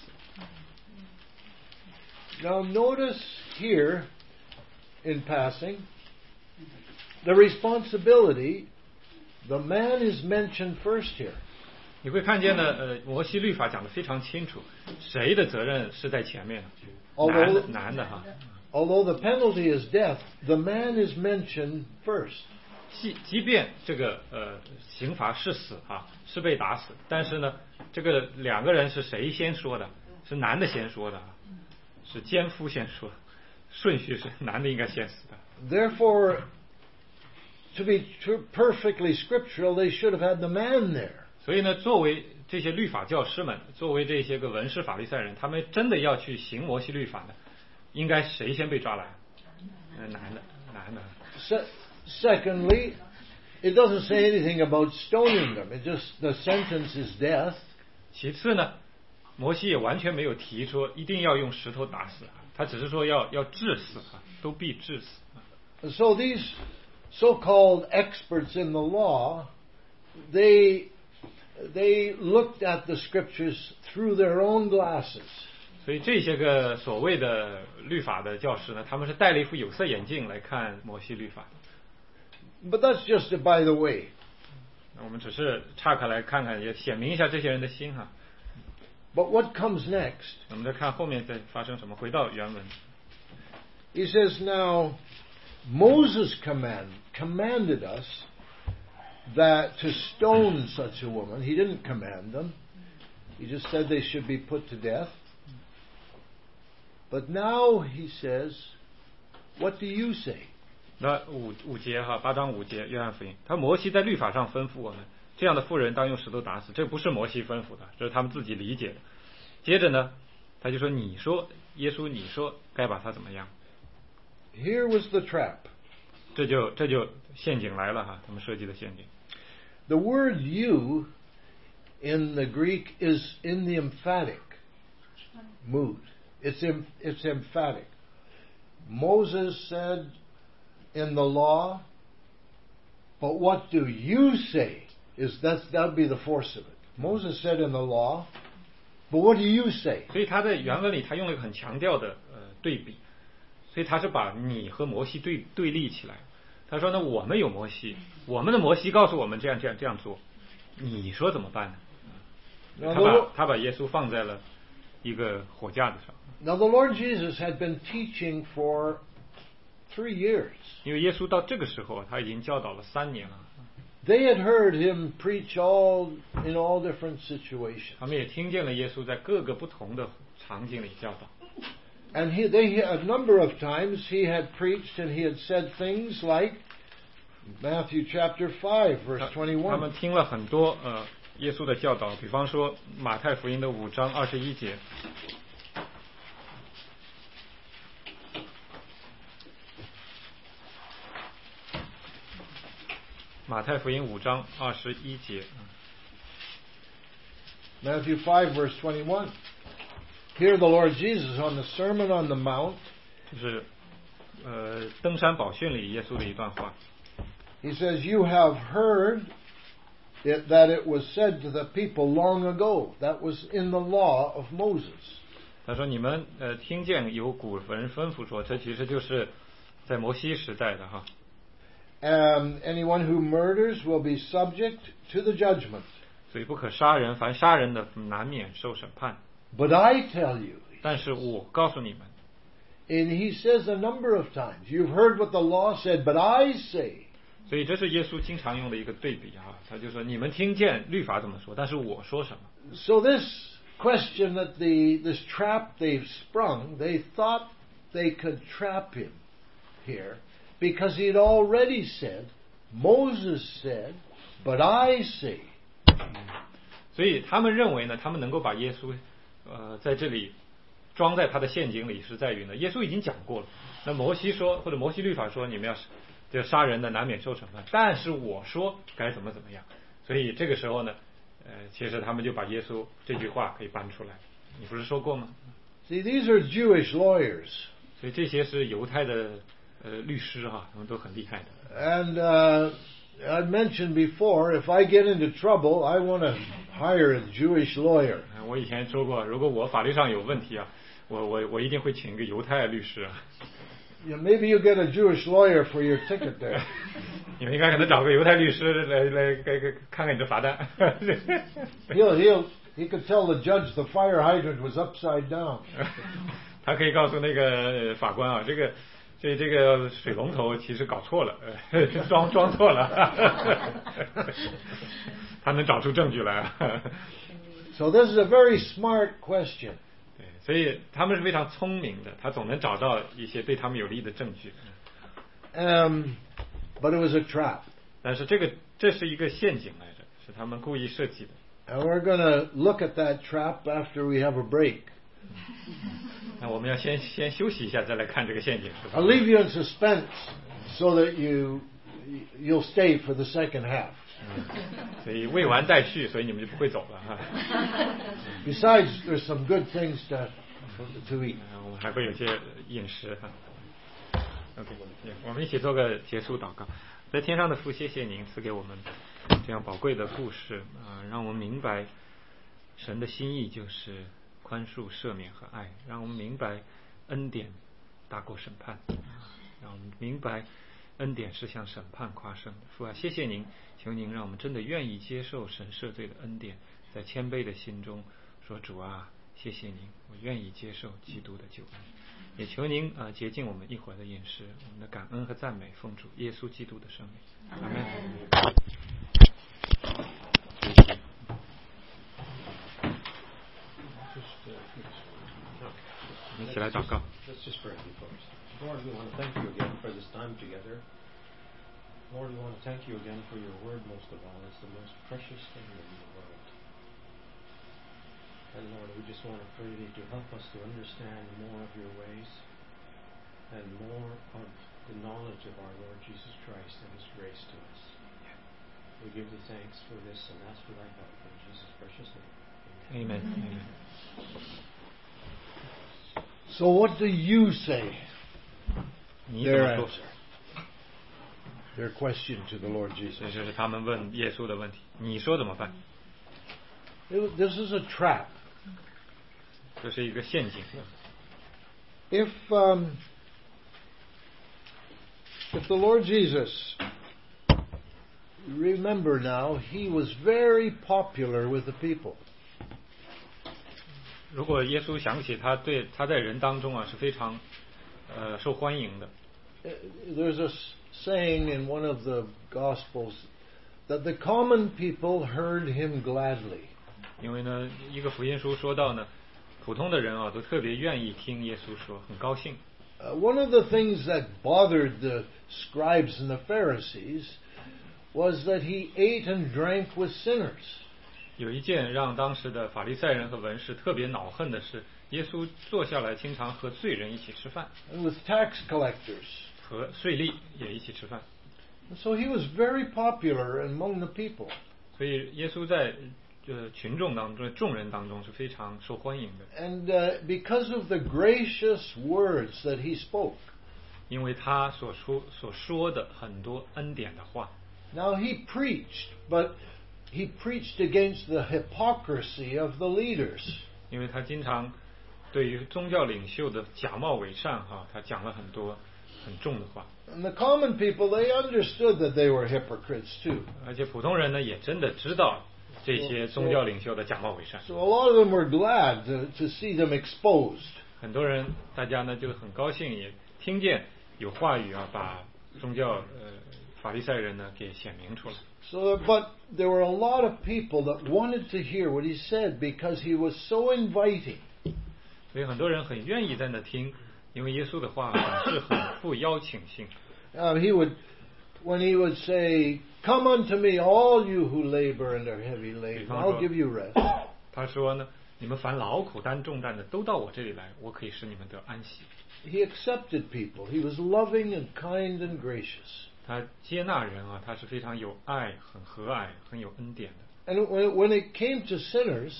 Now notice here, in passing, the responsibility, the man is mentioned first here. 你会看见呢，摩西律法讲得非常清楚，谁的责任是在前面的，男的哈。 Although the penalty is death, the man is mentioned first. 即便这个刑罚是死啊，是被打死，但是呢，这个两个人是谁先说的？是男的先说的，是奸夫先说，顺序是男的应该先死的。 Therefore, to be perfectly scriptural, they should have had the man there. 所以呢，作为这些律法教师们，作为这些个文士法利赛人，他们真的要去行摩西律法的，应该谁先被抓来？男的。 Secondly, it doesn't say anything about stoning them. It just the sentence is death. 其次呢，摩西也完全没有提说一定要用石头打死，他只是说要致死啊，都必致死。 So these so-called experts in the law, they looked at the scriptures through their own glasses. 所以这些个所谓的律法的教师呢，他们是戴了一副有色眼镜来看摩西律法。 But that's just by the way. 我们只是岔开来看看，也显明一下这些人的心哈。 But what comes next? 我们再看后面再发生什么。回到原文。 He says, now, Moses commanded us that to stone such a woman. He didn't command them. He just said they should be put to death. But now he says, what do you say? 那五节哈，8章5节，约翰福音，他摩西在律法上吩咐我们，这样的妇人当用石头打死，这不是摩西吩咐的，这是他们自己理解的。接着呢，他就说，你说耶稣，你说该把他怎么样 ？Here was the trap. 这就陷阱来了哈，他们设计的陷阱。 The word you in the Greek is in the emphatic mood. It's emphatic. Moses said in the law, but what do you say? That'd be the force of it. Moses said in the law, but what do you say? 所以他在原文里他用了一个很强调的对比，所以他是把你和摩西对立起来。他说呢，我们有摩西，我们的摩西告诉我们这样做，你说怎么办呢？他把耶稣放在了一个火架子上。 Now the Lord Jesus had been teaching for 3 years. 因为耶稣到这个时候他已经教导了3年了。 They had heard him preach in all different situations. 他们也听见了耶稣在各个不同的场景里教导。 And a number of times he had preached and he had said things like Matthew chapter 5 verse 21. 他们听了很多耶稣的教导，比方说马太福音的5章21节。马太福音5章21节。 Matthew 5 verse 21. Here the Lord Jesus on the Sermon on the Mount. 就是登山宝训里耶稣的一段话。 He says, "You have heard that it was said to the people long ago." That was in the law of Moses. 他说：“你们听见有古人吩咐说，这其实就是在摩西时代的哈。” Anyone who murders will be subject to the judgment. 所以不可杀人，凡杀人的难免受审判。 But I tell you. 但是我告诉你们。 And he says a number of times, "You've heard what the law said, but I say." 所以这是耶稣经常用的一个对比啊，他就说：“你们听见律法怎么说，但是我说什么。” So this question that this trap they've sprung, they thought they could trap him here. Because he had already said, Moses said, but I say. 所以他们认为呢，他们能够把耶稣在这里装在他的陷阱里，是在于呢，耶稣已经讲过了。那摩西说，或者摩西律法说，你们要杀人的难免受审判，但是我说该怎么样。所以这个时候呢，其实他们就把耶稣这句话可以搬出来。你不是说过吗？ See, these are Jewish lawyers. 所以这些是犹太的律师哈，他们都很厉害的。 And I mentioned before, if I get into trouble, I want to hire a Jewish lawyer. 我以前说过，如果我法律上有问题啊，我一定会请一个犹太律师啊。 Maybe you get a Jewish lawyer for your ticket there. 你们应该可能找个犹太律师来看看你的罚单。 He could tell the judge the fire hydrant was upside down. 他可以告诉那个法官啊，这个水龙头其实搞错了，装错了，他能找出证据来。 So this is a very smart question. 对，所以他们是非常聪明的，他总能找到一些对他们有利的证据。 But it was a trap. 但是这是一个陷阱来着，是他们故意设计的。 And we're going to look at that trap after we have a break. 那我们要先休息一下，再来看这个陷阱。 I'll leave you in suspense so that you'll stay for the second half. 所以未完待续，所以你们就不会走了哈。 Besides, there's some good things to eat. 我们还会有些饮食哈。OK， 我们一起做个结束祷告。在天上的父，谢谢您赐给我们这样宝贵的故事啊，让我们明白神的心意就是宽恕、赦免和爱，让我们明白恩典大过审判，让我们明白恩典是向审判夸胜的。父啊，谢谢您，求您让我们真的愿意接受神赦罪的恩典，在谦卑的心中说：主啊，谢谢您，我愿意接受基督的救恩。也求您洁净我们一会儿的饮食，我们的感恩和赞美奉主耶稣基督的圣名，阿门。一起来祷告。 Let's just pray first. Lord, we want to thank you again for this time together. Lord, we want to thank you again for your word most of all. It's the most precious thing in the world. And Lord, we just want to pray to help us to understand more of your ways and more of the knowledge knowledge of our Lord Jesus Christ and His grace to us. We give thee thanks for this and ask for thy help in Jesus' precious name. Amen. Amen. So what do you say? 你怎 Their 么说？ answer. Their question to the Lord 这 Jesus. 就是他们问耶稣的问题。你说怎么办？ This is a trap. 这是一个陷阱。 If the Lord Jesus, remember now, He was very popular with the people. 如果耶稣想起他在人当中啊是非常受欢迎的。 There's a saying in one of the Gospels that the common people heard Him gladly. 因为呢，一个福音书说到呢，普通的人啊都特别愿意听耶稣说，很高兴。 One of the things that bothered the scribes and the Pharisees was that He ate and drank with sinners. 有一件让当时的法利赛人和文士特别恼恨的是，耶稣坐下来经常和罪人一起吃饭， And with tax collectors. 和税吏也一起吃饭。 And so He was very popular among the people. 所以耶稣在群众当中、众人当中是非常受欢迎的。 And because of the gracious words that He spoke. 因为他所说的很多恩典的话。 Now He preached, but He preached against the hypocrisy of the leaders. 因为他经常对于宗教领袖的假冒伪善他讲了很多很重的话。 And the common people, they understood that they were hypocrites too. 而且普通人呢也真的知道这些宗教领袖的假冒伪善。 So a lot of them were glad to see them exposed. 很多人大家呢就很高兴，也听见有话语把宗教法利赛人呢给显明出来。 So, but there were a lot of people that wanted to hear what He said because He was so inviting. 所以很多人很愿意在那听，因为耶稣的话是很富邀请性。 When He would say, "Come unto me, all you who labor and are heavy laden, I'll give you rest." 他说呢，你们凡劳苦担重担的，都到我这里来，我可以使你们得安息。 He accepted people. He was loving and kind and gracious. 他接纳人他是非常有爱、很和蔼、很有恩典的。 And when it came to sinners,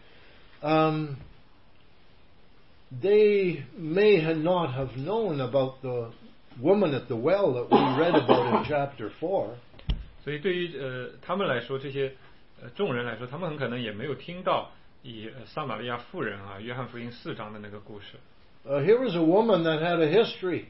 they may not have known about the woman at the well that we read about in chapter 4. 所以对于他们来说，这些众人来说，他们很可能也没有听到以撒玛利亚妇人约翰福音4章的那个故事。 Here was a woman that had a history.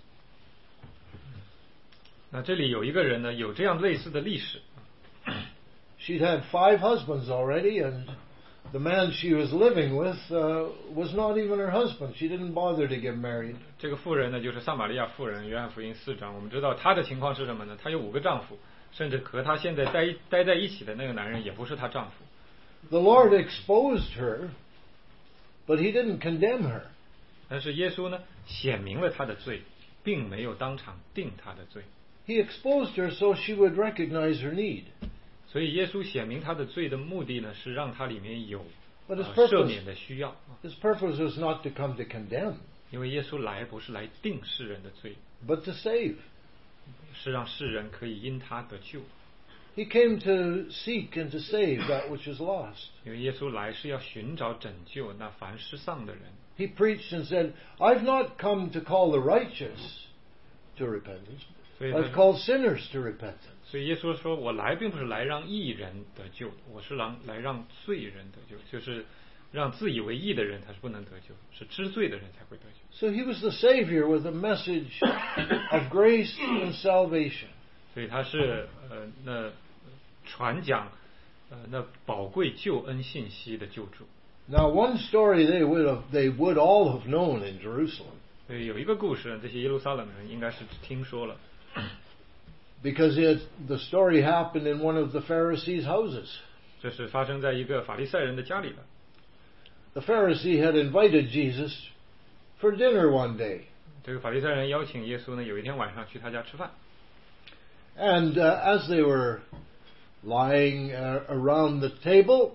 那这里有一个人呢，有这样类似的历史。 She'd had 5 husbands already, and the man she was living with was not even her husband. She didn't bother to get married. 这个妇人呢，就是撒玛利亚妇人，约翰福音4章。我们知道她的情况是什么呢？她有5个丈夫，甚至和她现在待在一起的那个男人也不是她丈夫。 The Lord exposed her, but He didn't condemn her. 但是耶稣呢，显明了她的罪，并没有当场定她的罪。 He exposed her so she would recognize her need. 所以耶稣显明她的罪的目的呢，是让她里面有赦赦免的需要。 His purpose was not to come to condemn, 因为耶稣来不是来定世人的罪， but to save. 是让世人可以因他得救。 He came to seek and to save that which is lost. 因为耶稣来是要寻找拯救那凡失丧的人。 He preached and said, "I've not come to call the righteous to repentance. I've called sinners to repentance." 所以耶稣说：“我来并不是来让义人得救，我是来让罪人得救，就是让自以为义的人他是不能得救，是知罪的人才会得救。” So he was the Savior with a message of grace and salvation. 所以他是那传讲那宝贵救恩信息的救主。 Now, one story they would all have known in Jerusalem. 所以有一个故事，这些耶路撒冷人应该是听说了。 Because the story happened in one of the Pharisees' houses. 这是发生在一个法利赛人的家里的。 The Pharisee had invited Jesus for dinner one day. 这个法利赛人邀请耶稣呢，有一天晚上去他家吃饭。 And as they were lying around the table,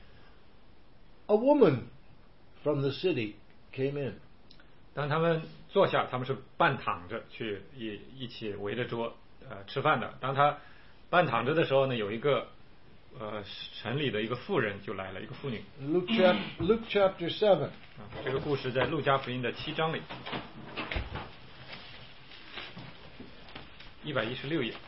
a woman from the city came in. 当他们坐下，他们是半躺着去一起围着桌吃饭的。当他半躺着的时候呢，有一个城里的一个妇人就来了，一个妇女。 Luke chapter 7. 这个故事在路加福音的7章里，116页。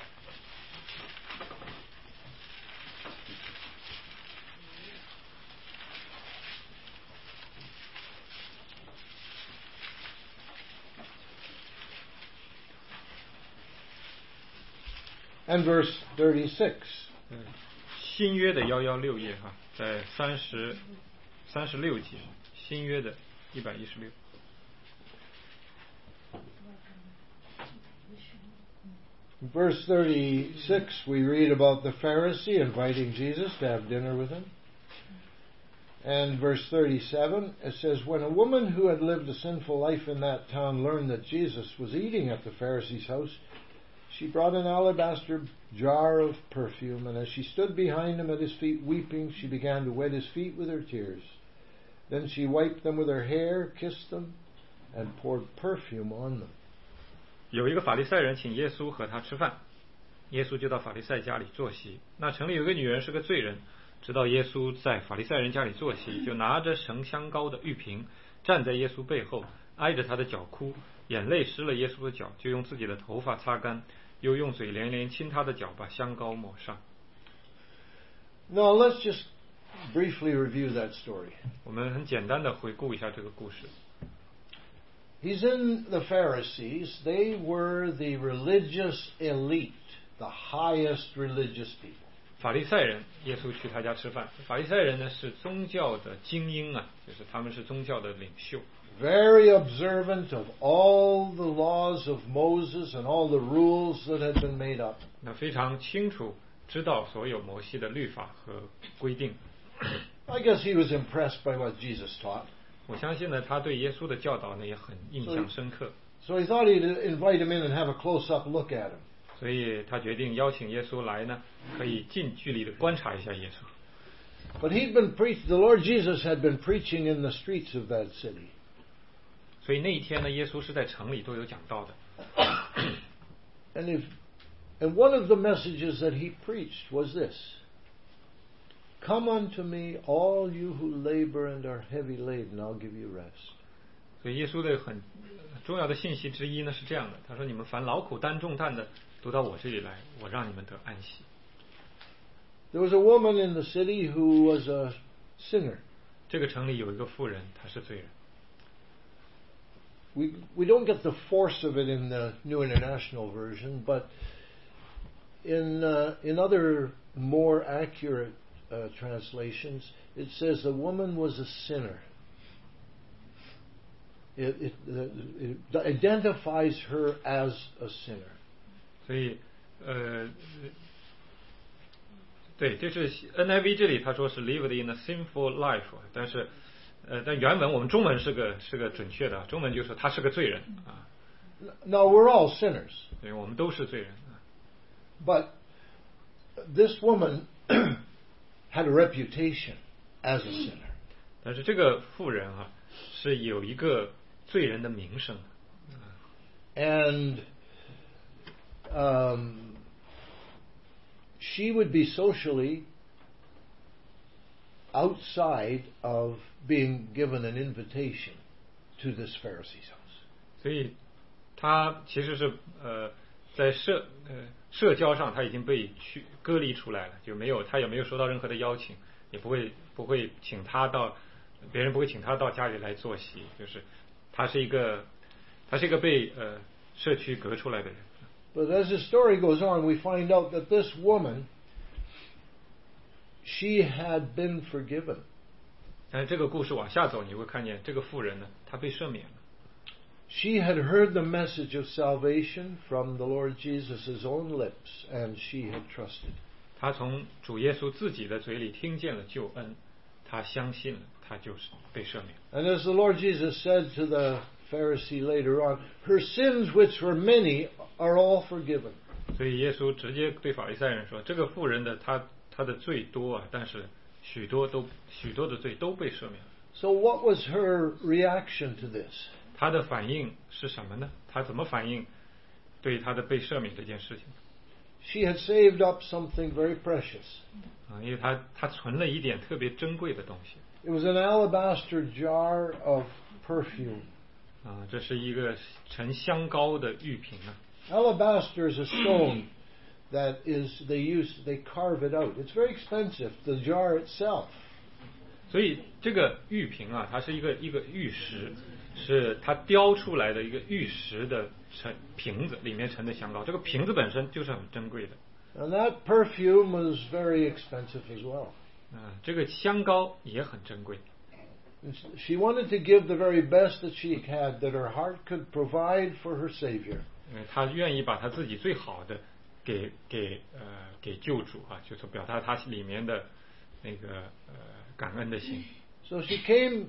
And verse 36. 新约的116页哈，在36节，新约的116。 Verse 36, we read about the Pharisee inviting Jesus to have dinner with him. And verse 37, it says, when a woman who had lived a sinful life in that town learned that Jesus was eating at the Pharisee's house, she brought an alabaster jar of perfume, and as she stood behind him at his feet weeping, she began to wet his feet with her tears. Then she wiped them with her hair, kissed them, and poured perfume on them. 有一个法利赛人请耶稣和他吃饭，耶稣就到法利赛家里坐席。那城里有个女人是个罪人，知道耶稣在法利赛人家里坐席，就拿着盛香膏的玉瓶，站在耶稣背后，挨着他的脚哭，眼泪湿了耶稣的脚，就用自己的头发擦干，又用嘴连连亲他的脚，把香膏抹上。 Now let's just briefly review that story. 我们很简单的回顾一下这个故事。 He's in the Pharisees. They were the religious elite, the highest religious people. 法利赛人，耶稣去他家吃饭。法利赛人呢是宗教的精英啊，就是他们是宗教的领袖。 Very observant of all the laws of Moses and all the rules that had been made up. 那非常清楚知道所有摩西的律法和规定。 I guess he was impressed by what Jesus taught. 我相信呢，他对耶稣的教导呢也很印象深刻。 So he thought he'd invite him in and have a close-up look at him. 所以他决定邀请耶稣来呢，可以近距离的观察一下耶稣。 But the Lord Jesus had been preaching in the streets of that city. 所以那一天呢，耶稣是在城里都有讲道的。 And one of the messages that he preached was this: Come unto me, all you who labor and are heavy laden, I'll give you rest. 所以耶稣的很重要的信息之一呢是这样的，他说：你们凡劳苦担重担的，都到我这里来，我让你们得安息。 There was a woman in the city who was a sinner. 这个城里有一个妇人，她是罪人。 We don't get the force of it in the New International Version, but in other more accurate translations, it says the woman was a sinner. It identifies her as a sinner. 所以对，就是 NIV 这里他说是 lived in a sinful life， 但原文我们中文是个准确的，中文就说他是个罪人啊。 Now we're all sinners. 对，我们都是罪人。 But this woman had a reputation as a sinner. 但是这个妇人啊，是有一个罪人的名声。 And she would be socially outside of being given an invitation to this Pharisee's house. 所以她其实是在社交上她已经被隔离出来了，她也没有收到任何的邀请，也不会请她到，别人不会请她到家里来坐席，就是她是一个被社区隔出来的人。 But as the story goes on, we find out that this woman, she had been forgiven. 但是这个故事往下走，你会看见这个妇人呢，她被赦免了。 She had heard the message of salvation from the Lord Jesus' own lips, and she had trusted. 她从主耶稣自己的嘴里听见了救恩，她相信了，她就是被赦免。 And as the Lord Jesus said to the Pharisee later on, her sins, which were many, are all forgiven. 所以耶稣直接对法利赛人说：“这个妇人的她的罪多啊，但是许多的罪都被赦免了。” So what was her reaction to this? 他的反应是什么呢？他怎么反应对他的被赦免这件事情？ She had saved up something very precious. 因为他存了一点特别珍贵的东西。 It was an alabaster jar of perfume. 这是一个盛香膏的玉瓶啊。 Alabaster is a stone that they carve it out. It's very expensive, the jar itself. 所以这个玉瓶啊，它是一个玉石，是它雕出来的一个玉石的瓶子，里面盛的香膏。这个瓶子本身就是很珍贵的。 And that perfume was very expensive as well. 这个香膏也很珍贵。 She wanted to give the very best that she had, that her heart could provide for her Savior. 她愿意把她自己最好的给救主啊，就是表达她里面的那个感恩的心。 So she came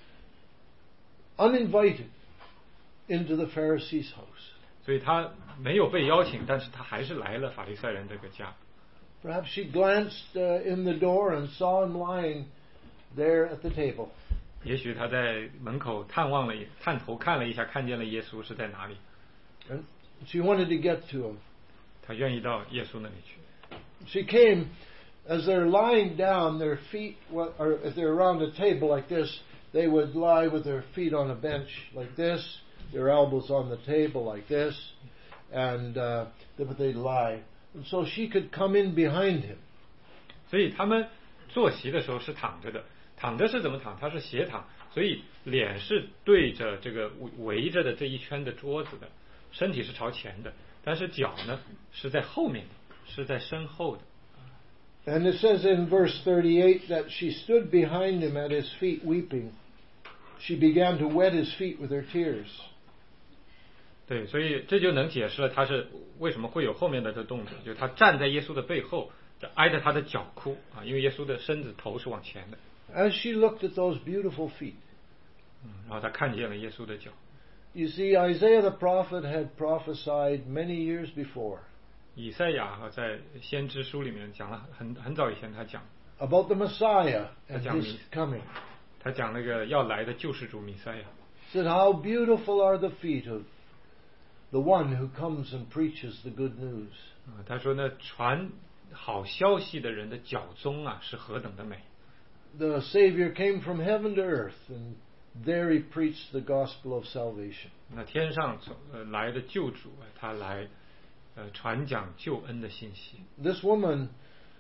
uninvited into the Pharisee's house. 所以她没有被邀请，但是她还是来了法利赛人这个家。 Perhaps she glanced in the door and saw him lying there at the table. 也许她在门口探头看了一下，看见了耶稣是在哪里。 And she wanted to get to him. 她愿意到耶稣那里去。 She came as they're lying down, their feet, or if they're around a table like this, they would lie with their feet on a bench like this, their elbows on the table like this, and they'd lie. And so she could come in behind him. 所以他们坐席的时候是躺着的，躺着是怎么躺？他是斜躺，所以脸是对着这个围着的这一圈的桌子的，身体是朝前的，但是脚呢是在后面的，是在身后的。 And it says in verse 38 that she stood behind him at his feet weeping. She began to wet his feet with her tears. 对，所以这就能解释了他是为什么会有后面的这动作，就是他站在耶稣的背后，挨着他的脚哭啊，因为耶稣的身子头是往前的。 As she looked at those beautiful feet, 然后他看见了耶稣的脚。 you see, Isaiah the prophet had prophesied many years before 以赛亚在先知书里面讲了很早以前，他讲 about the Messiah and his coming. 他讲那个要来的救世主弥赛亚。 Said, how beautiful are the feet of the one who comes and preaches the good news. 他说呢，传好消息的人的脚踪啊，是何等的美。 The Savior came from heaven to earth, and there he preached the gospel of salvation. 那天上来的救主啊，他来传讲救恩的信息。 This woman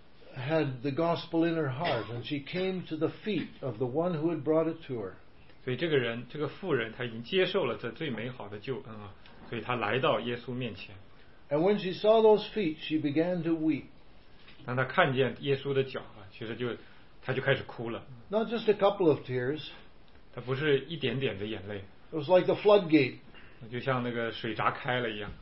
had the gospel in her heart, and she came to the feet of the one who had brought it to her. 所以这个妇人，她已经接受了这最美好的救恩啊，所以她来到耶稣面前。 And when she saw those feet, she began to weep. 当她看见耶稣的脚啊，其实她就开始哭了。 Not just a couple of tears. 她不是一点点的眼泪。 It was like the floodgate. 就像那个水闸开了一样。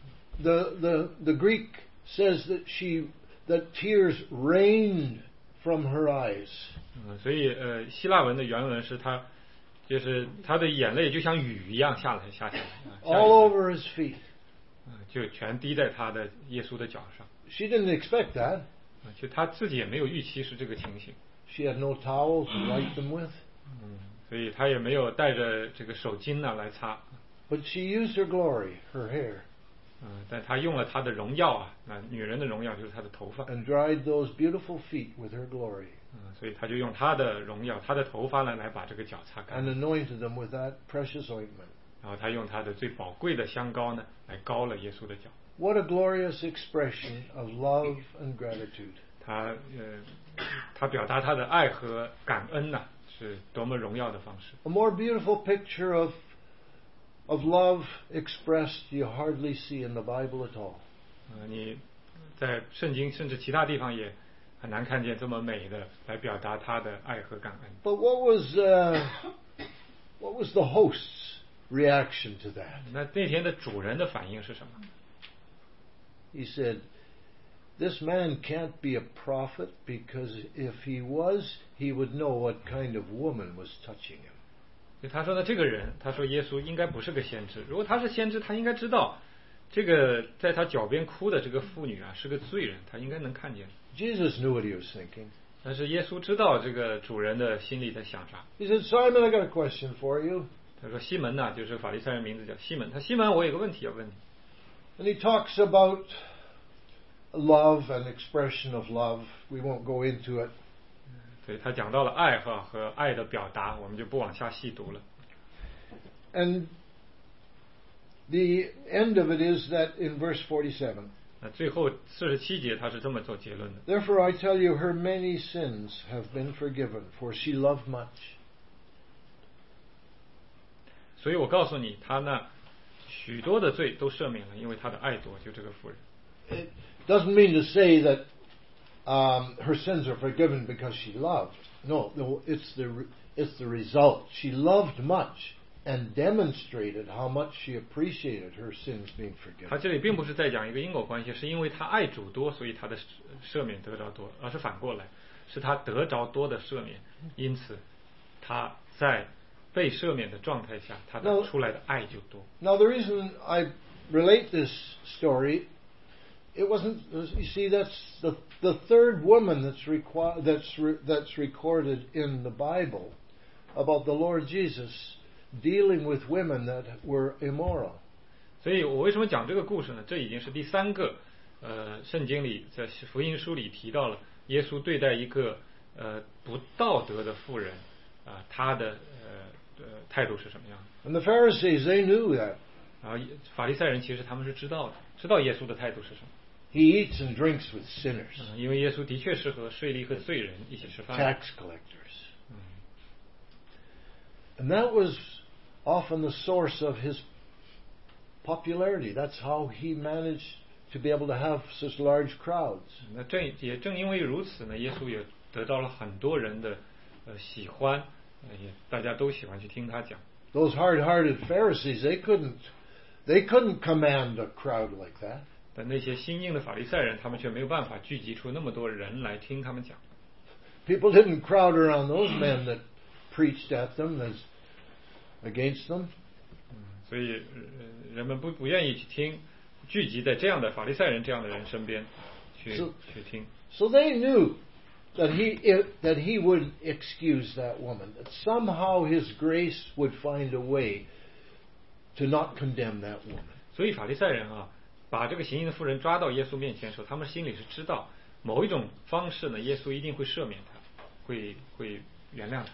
The Greek says that tears rained from her eyes. 所以希腊文的原文是她的眼泪就像雨一样下下来。 All over his feet. 就全滴在他的耶稣的脚上。 She didn't expect that. 就她自己也没有预期是这个情形。 She had no towels to wipe them with. 所以她也没有带着这个手巾呢来擦。 But she used her glory, her hair. 但她用了她的荣耀啊，那女人的荣耀就是她的头发。 And dried those beautiful feet with her glory. 所以她就用她的荣耀，她的头发呢来把这个脚擦干。 And anointed them with that precious ointment. 然后她用她的最宝贵的香膏呢来膏了耶稣的脚。 What a glorious expression of love and gratitude. 她表达她的爱和感恩呐，是多么荣耀的方式。 A more beautiful picture of love expressed you hardly see in the Bible at all. 你在圣经甚至其他地方也很难看见这么美的来表达他的爱和感恩。 But what was the host's reaction to that? 那天的主人的反应是什么？ He said, "This man can't be a prophet because if he was, he would know what kind of woman was touching him." 他说呢，这个人，他说耶稣应该不是个先知。如果他是先知，他应该知道这个在他脚边哭的这个妇女啊是个罪人，他应该能看见。 Jesus knew what he was thinking. 但是耶稣知道这个主人的心里在想啥。 He said, "Simon, I got a question for you." 他说西门呐，就是法利赛人名字叫西门。他西门，我有个问题要问你。 And he talks about love and expression of love. We won't go into it. 对，他讲到了爱和爱的表达，我们就不往下细读了。 And the end of it is that in verse 47. 那最后47节他是这么做结论的。 Therefore I tell you, her many sins have been forgiven, for she loved much. 所以我告诉你，他那许多的罪都赦免了，因为他的爱多，就这个妇人。 It doesn't mean to say that her sins are forgiven because she loved. No, it's the result. She loved much and demonstrated how much she appreciated her sins being forgiven. 他这里并不是在讲一个因果关系，是因为他爱主多，所以他的赦免得着多，而是反过来，是他得着多的赦免，因此他在被赦免的状态下，他的出来的爱就多。 Now the reason I relate this story, it wasn't. You see, that's the third woman that's recorded in the Bible about the Lord Jesus dealing with women that were immoral. 所以我为什么讲这个故事呢？这已经是第三个圣经里在福音书里提到了耶稣对待一个不道德的妇人他的态度是什么样的。 And the Pharisees, they knew that. 然后法利赛人其实他们是知道的，知道耶稣的态度是什么。 He eats and drinks with sinners. 因为耶稣的确是和税吏和罪人一起吃饭。 Tax collectors. And that was often the source of his popularity. That's how he managed to be able to have such large crowds. 那也正因为如此呢，耶稣也得到了很多人的喜欢，也大家都喜欢去听他讲。 Those hard-hearted Pharisees, they couldn't command a crowd like that. 但那些心硬的法利赛人，他们却没有办法聚集出那么多人来听他们讲。 People didn't crowd around those men that preached at them as against them. 所以人们不愿意去听，聚集在这样的法利赛人这样的人身边去听。 So they knew that he would excuse that woman, that somehow his grace would find a way to not condemn that woman. 所以法利赛人把这个行淫的妇人抓到耶稣面前的时候，他们心里是知道某一种方式呢，耶稣一定会赦免他，会原谅他。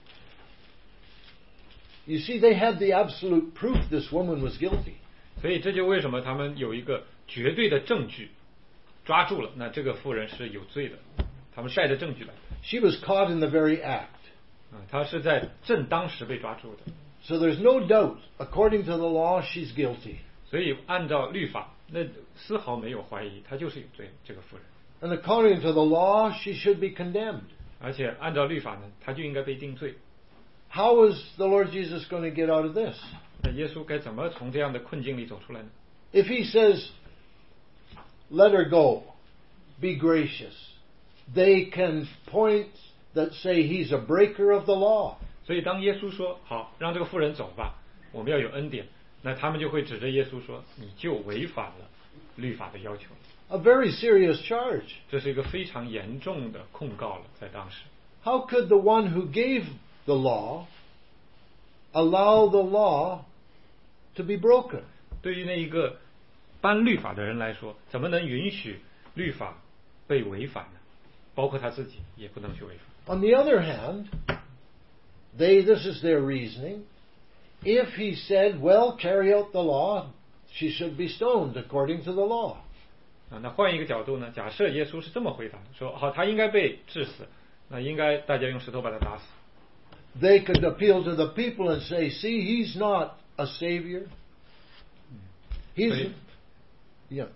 You see, they had the absolute proof this woman was guilty. 所以这就为什么他们有一个绝对的证据，抓住了，那这个妇人是有罪的，他们带着证据来。 She was caught in the very act. 她是在正当时被抓住的。 So there's no doubt, according to the law, she's guilty. 所以按照律法，那丝毫没有怀疑，她就是有罪，这个妇人。 And according to the law, she should be condemned. 而且按照律法呢，她就应该被定罪。 How is the Lord Jesus going to get out of this? 那耶稣该怎么从这样的困境里走出来呢？ If he says, let her go, be gracious, they can point that say he's a breaker of the law. 所以当耶稣说好，让这个妇人走吧，我们要有恩典，那他们就会指着耶稣说，你就违反了律法的要求。 A very serious charge. 这是一个非常严重的控告了，在当时。 How could the one who gave the law allow the law to be broken? 对于那一个颁律法的人来说，怎么能允许律法被违反呢？包括他自己也不能去违反。 On the other hand, this is their reasoning. If he said, well, carry out the law, she should be stoned according to the law. 那换一个角度呢？假设耶稣是这么回答，说好，他应该被治死，那应该大家用石头把他打死。 They could appeal to the people and say, see, he's not a savior. He's, yeah.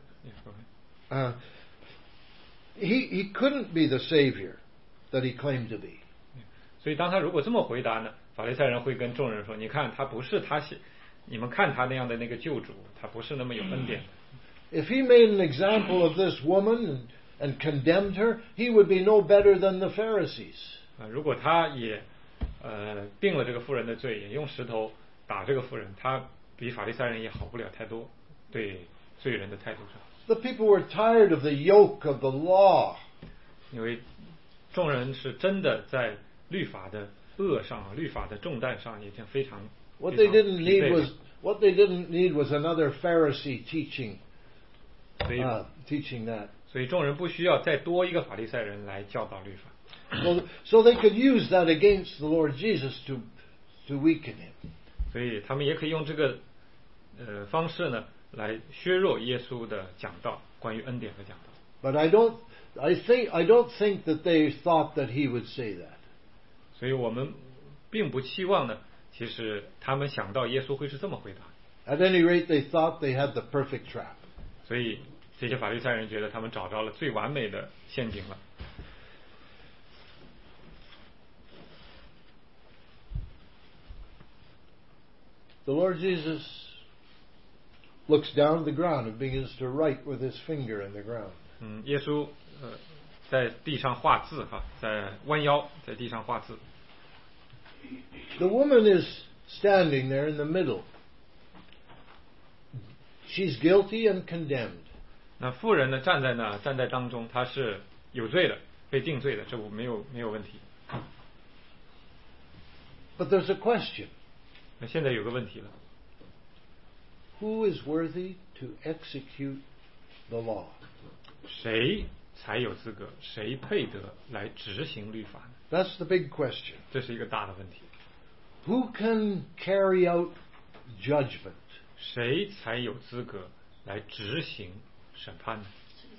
He couldn't be the savior that he claimed to be. 所以当他如果这么回答呢，法利赛人会跟众人说：“你看，他不是他你们看他那样的那个救主，他不是那么有恩典。” If he made an example of this woman and condemned her, he would be no better than the Pharisees. 如果他也定了这个妇人的罪，也用石头打这个妇人，他比法利赛人也好不了太多，对罪人的态度上。 The people were tired of the yoke of the law. 因为众人是真的在律法的恶上、律法的重担上已经非常 What they didn't need was another Pharisee teaching that. 所以众人不需要再多一个法利赛人来教导律法。 So they could use that against the Lord Jesus to weaken him. 所以他们也可以用这个方式呢来削弱耶稣的讲道，关于恩典的讲道。 But I don't think that they thought that he would say that. 所以我们并不期望呢，其实他们想到耶稣会是这么回答。 At any rate, they thought they had the perfect trap. 所以这些法利赛人觉得他们找着了最完美的陷阱了。 The Lord Jesus looks down at the ground and begins to write with his finger in the ground. 耶稣在地上画字哈，在弯腰在地上画字。 The woman is standing there in the middle. She's guilty and condemned. 那妇人呢站在当中，她是有罪的，被定罪的，这没有问题。 But there's a question. 那现在有个问题了。 Who is worthy to execute the law? 谁才有资格？谁配得来执行律法呢？ That's the big question. 这是一个大的问题。 Who can carry out judgment? 谁才有资格来执行审判呢？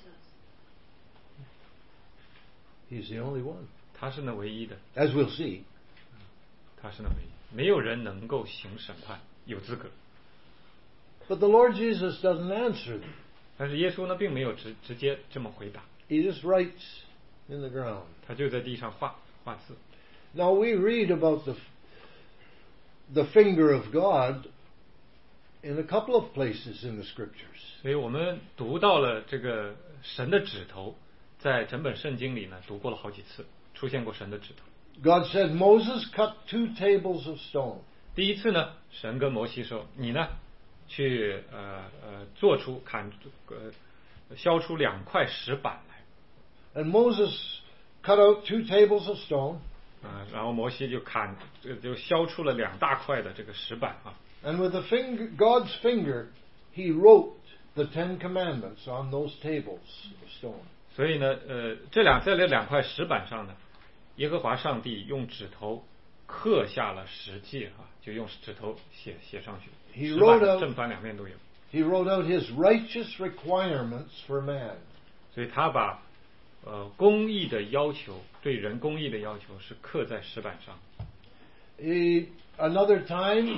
He's the only one. 他是那唯一的。 As we'll see. 他是那唯一，没有人能够行审判，有资格。 But the Lord Jesus doesn't answer them. 但是耶稣呢，并没有直接这么回答。 He just writes in the ground. 他就在地上画字。 Now we read about the finger of God in a couple of places in the scriptures. 所以我们读到了这个神的指头，在整本圣经里呢，读过了好几次，出现过神的指头。 God said, Moses cut 2 tables of stone. 第一次呢，神跟摩西说：“你呢，去做出削出2块石板来。” And Moses cut out 2 tables of stone. 然后摩西就削出了2大块的这个石板啊。 And with God's finger, he wrote the 10 commandments on those tables of stone. 所以呢，在这2块石板上呢，耶和华上帝用指头刻下了10诫啊，就用指头写上去。石板正反两面都有。 He wrote out his righteous requirements for man. 所以他把公义的要求，对人公义的要求是刻在石板上。 Another time,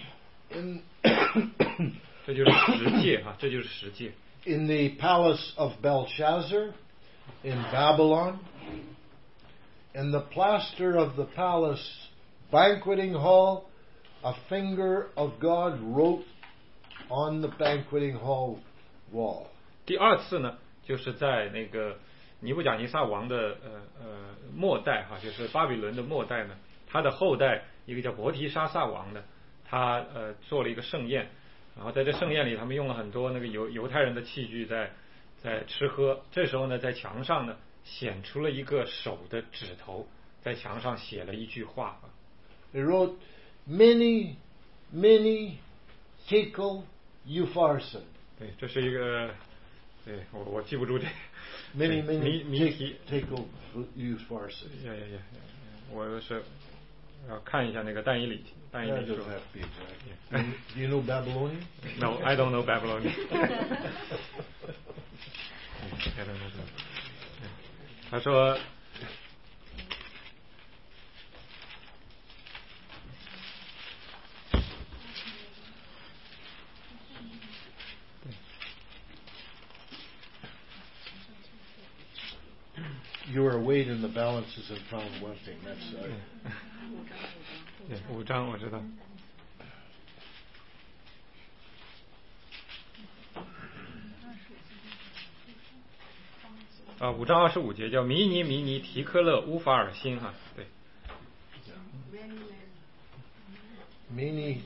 这就是10诫啊，这就是10诫。 In the palace of Belshazzar in Babylon, in the plaster of the palace banqueting hall, a finger of God wrote on the banqueting hall wall. 第二次呢，就是在那个尼布甲尼撒王的末代哈，就是巴比伦的末代呢，他的后代一个叫伯提沙撒王的，他做了一个盛宴，然后在这盛宴里，他们用了很多那个犹太人的器具在吃喝。这时候呢，在墙上呢显出了一个手的指头，在墙上写了一句话。 They wrote, "Mene, mene, tekel, upharsin." 对，这是一个，对我记不住这。 Mene, mene, tekel, upharsin. 我是要看一下那个但以理说。 Do you know Babylonian? No, I don't know Babylonian. 他说。 You are weighed in the balances and found wanting. That's 对，5章我知道。5章25节叫迷尼提科勒乌法尔辛哈，对。 Mene.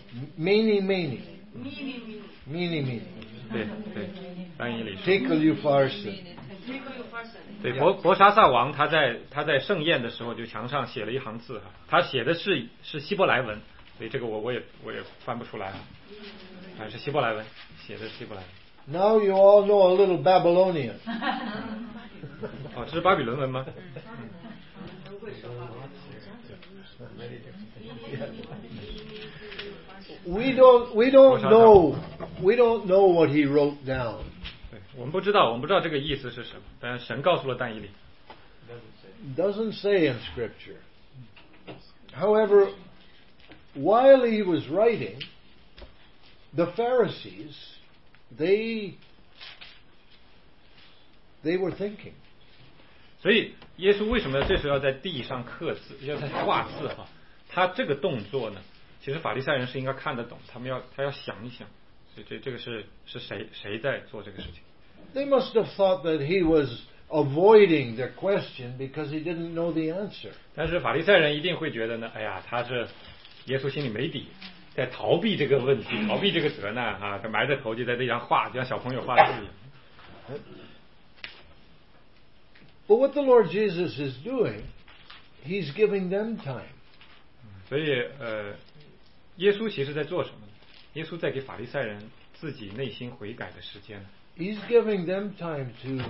对，但以理说。 Tekel upharsin. 对，伯沙撒王他在盛宴的时候就墙上写了一行字哈，他写的是希伯来文， 所以这个我也翻不出来啊，是希伯来文，写的是希伯来文。 Now you all know a little Babylonian. 哦，这是巴比伦文吗？ We don't know what he wrote down. 对，我们不知道这个意思是什么，但是神告诉了但以理。 Doesn't say in Scripture. However, while he was writing, the Pharisees, they were thinking. 所以耶稣为什么这时候要在地上刻字，要在画字哈？他这个动作呢，其实法利赛人是应该看得懂，他要想一想，所以这个是谁在做这个事情 They must have thought that he was avoiding their question because he didn't know the answer. 但是法利赛人一定会觉得呢，哎呀，他是耶稣心里没底，在逃避这个问题，逃避这个责难啊，他埋着头就在地上画，就像小朋友画字一样。 But what the Lord Jesus is doing, he's giving them time. 所以耶稣其实在做什么呢？耶稣在给法利赛人自己内心悔改的时间。 He's giving them time to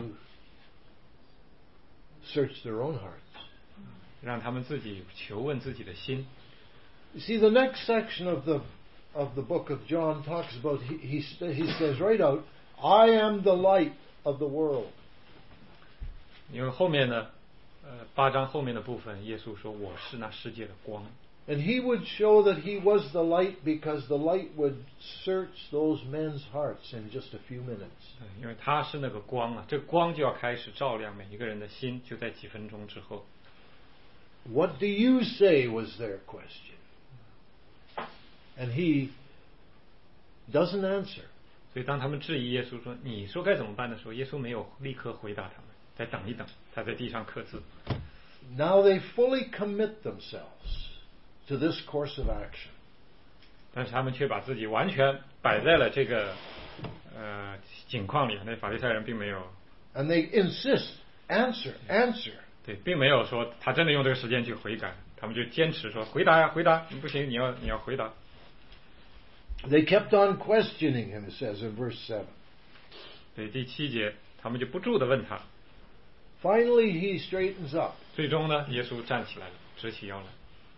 search their own hearts. 让他们自己求问自己的心。 You see, the next section of the book of John talks about, he says right out, I am the light of the world. 因为后面呢，8章后面的部分，耶稣说我是那世界的光。 And he would show that he was the light because the light would search those men's hearts in just a few minutes. 因为他是那个光啊，这个光就要开始照亮每一个人的心，就在几分钟之后。 What do you say was their question? And he doesn't answer. 所以当他们质疑耶稣说你说该怎么办的时候，耶稣没有立刻回答他们，再等一等，他在地上刻字。 Now they fully commit themselves to this course of action. 但是他们却把自己完全摆在了这个境况里，那法利赛人并没有。 And they insist, answer. 对，并没有说他真的用这个时间去悔改，他们就坚持说回答呀，回答，不行，你要回答。 They kept on questioning him, it says in verse 7. 对，第7节，他们就不住地问他。 Finally, he straightens up. 最终呢，耶稣站起来了，直起腰来。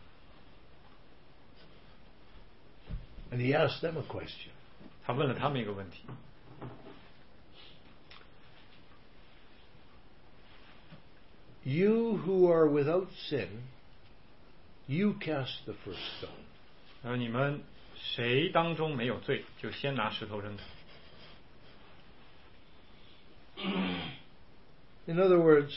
And he asked them a question. 他问了他们一个问题。 You who are without sin, you cast the first stone. 你们谁当中没有罪，就先拿石头扔他。 In other words,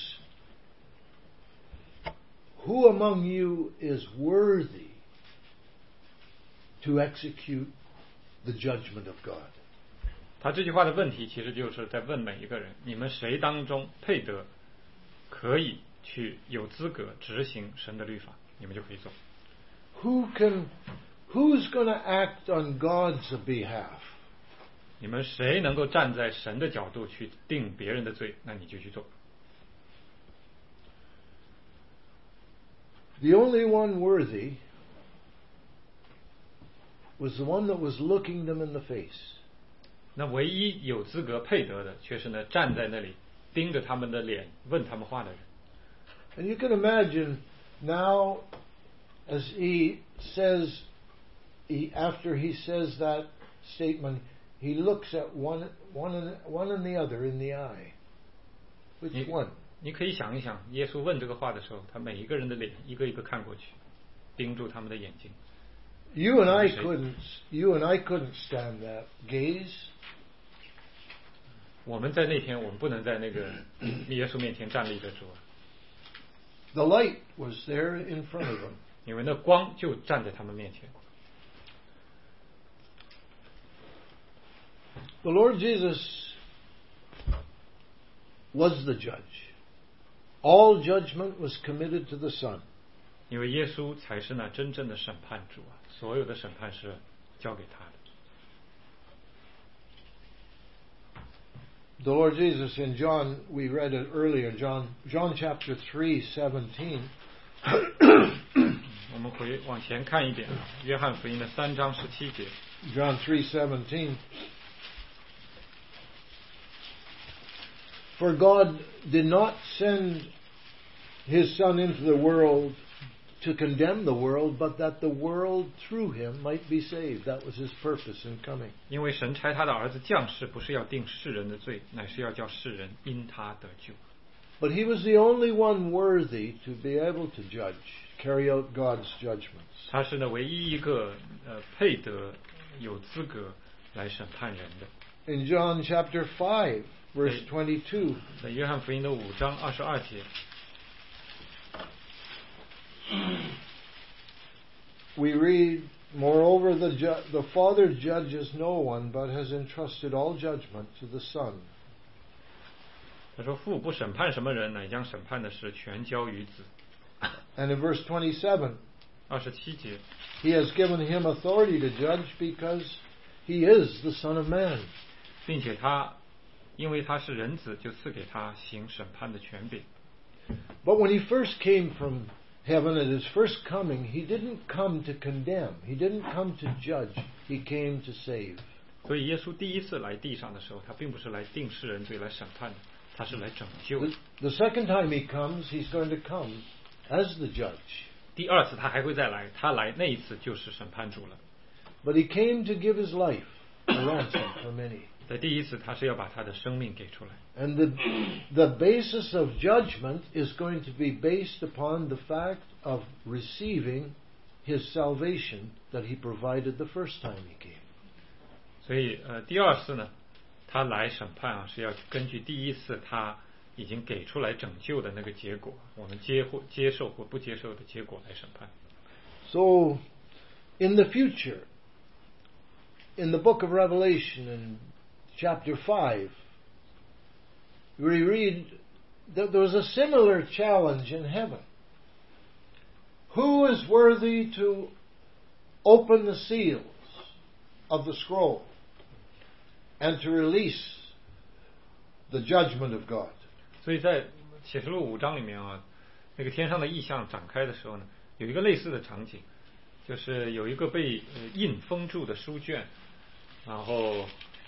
who among you is worthy to execute the judgment of God? 他这句话的问题其实就是在问每一个人，你们谁当中配得可以去有资格执行神的律法，你们就可以做。 Who's going to act on God's behalf? 你们谁能够站在神的角度去定别人的罪，那你就去做。 The only one worthy was the one that was looking them in the face. 那唯一有资格配得的，却是呢站在那里盯着他们的脸问他们话的人。 And you can imagine now, as he says, after he says that statement, he looks at one and the other in the eye. Which one? 你可以想一想，耶稣问这个话的时候，他每一个人的脸一个一个看过去，盯住他们的眼睛。 You and I couldn't stand that gaze. 我们在那天，我们不能在那个耶稣面前站立得住。 The light was there in front of them. 因为那光就站在他们面前。 The Lord Jesus was the judge. All judgment was committed to the Son. 因为耶稣才是那真正的审判主啊，所有的审判是交给他的。 The Lord Jesus in John, we read it earlier, John chapter 3:17. 我们往前看一点啊，约翰福音的3章17节。 John 3:17. For God did not send his Son into the world to condemn the world, but that the world through him might be saved. That was his purpose in coming. 因为神差他的儿子降世，不是要定世人的罪，乃是要叫世人因他得救。 But he was the only one worthy to be able to judge, carry out God's judgments. 他是呢唯一一个配得有资格来审判人的。 In John chapter 5, verse 22, 在约翰福音的5章22节。 we read, Moreover, the Father judges no one, but has entrusted all judgment to the Son. 他说：“父不审判什么人，乃将审判的事全交于子。” And in verse 27, 27节 He has given him authority to judge because he is the Son of Man. 并且他因为他是人子，就赐给他行审判的权柄。 But when he first came from heaven at his first coming, he didn't come to condemn. He didn't come to judge. He came to save. 所以耶稣第一次来地上的时候，他并不是来定世人罪来审判的，他是来拯救的。 The second time he comes, he's going to come as the judge. 第二次他还会再来，他来那一次就是审判主了。 But he came to give his life a ransom for many. 在第一次他是要把他的生命给出来。 And the basis of judgment is going to be based upon the fact of receiving his salvation that he provided the first time he came. 所以第二次呢，他来审判啊，是要根据第一次他已经给出来拯救的那个结果，我们接受或不接受的结果来审判。 So, in the future, in the book of Revelation, in chapter 5, we read that there was a similar challenge in heaven. Who is worthy to open the seals of the scroll and to release the judgment of God? 所以在启示录5章里面啊，那个天上的异象展开的时候呢，有一个类似的场景，就是有一个被印封住的书卷，然后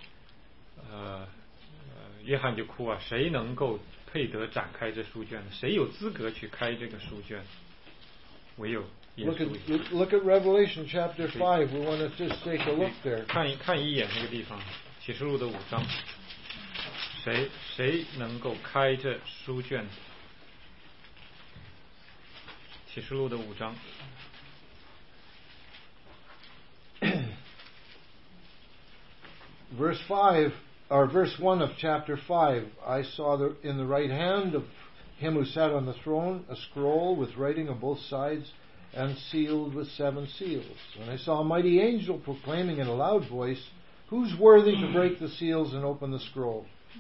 约翰就哭啊，谁能够配得展开这书卷呢？谁有资格去开这个书卷？唯有耶稣。 Look at Revelation chapter 5. We want to just take a look there. 看一眼那个地方，启示录的5章，谁能够开这书卷？启示录的5章。 Verse 5, or verse 1 of chapter 5, I saw in the right hand of him who sat on the throne a scroll with writing on both sides and sealed with 7 seals. And I saw a mighty angel proclaiming in a loud voice, Who's worthy to break the seals and open the scroll?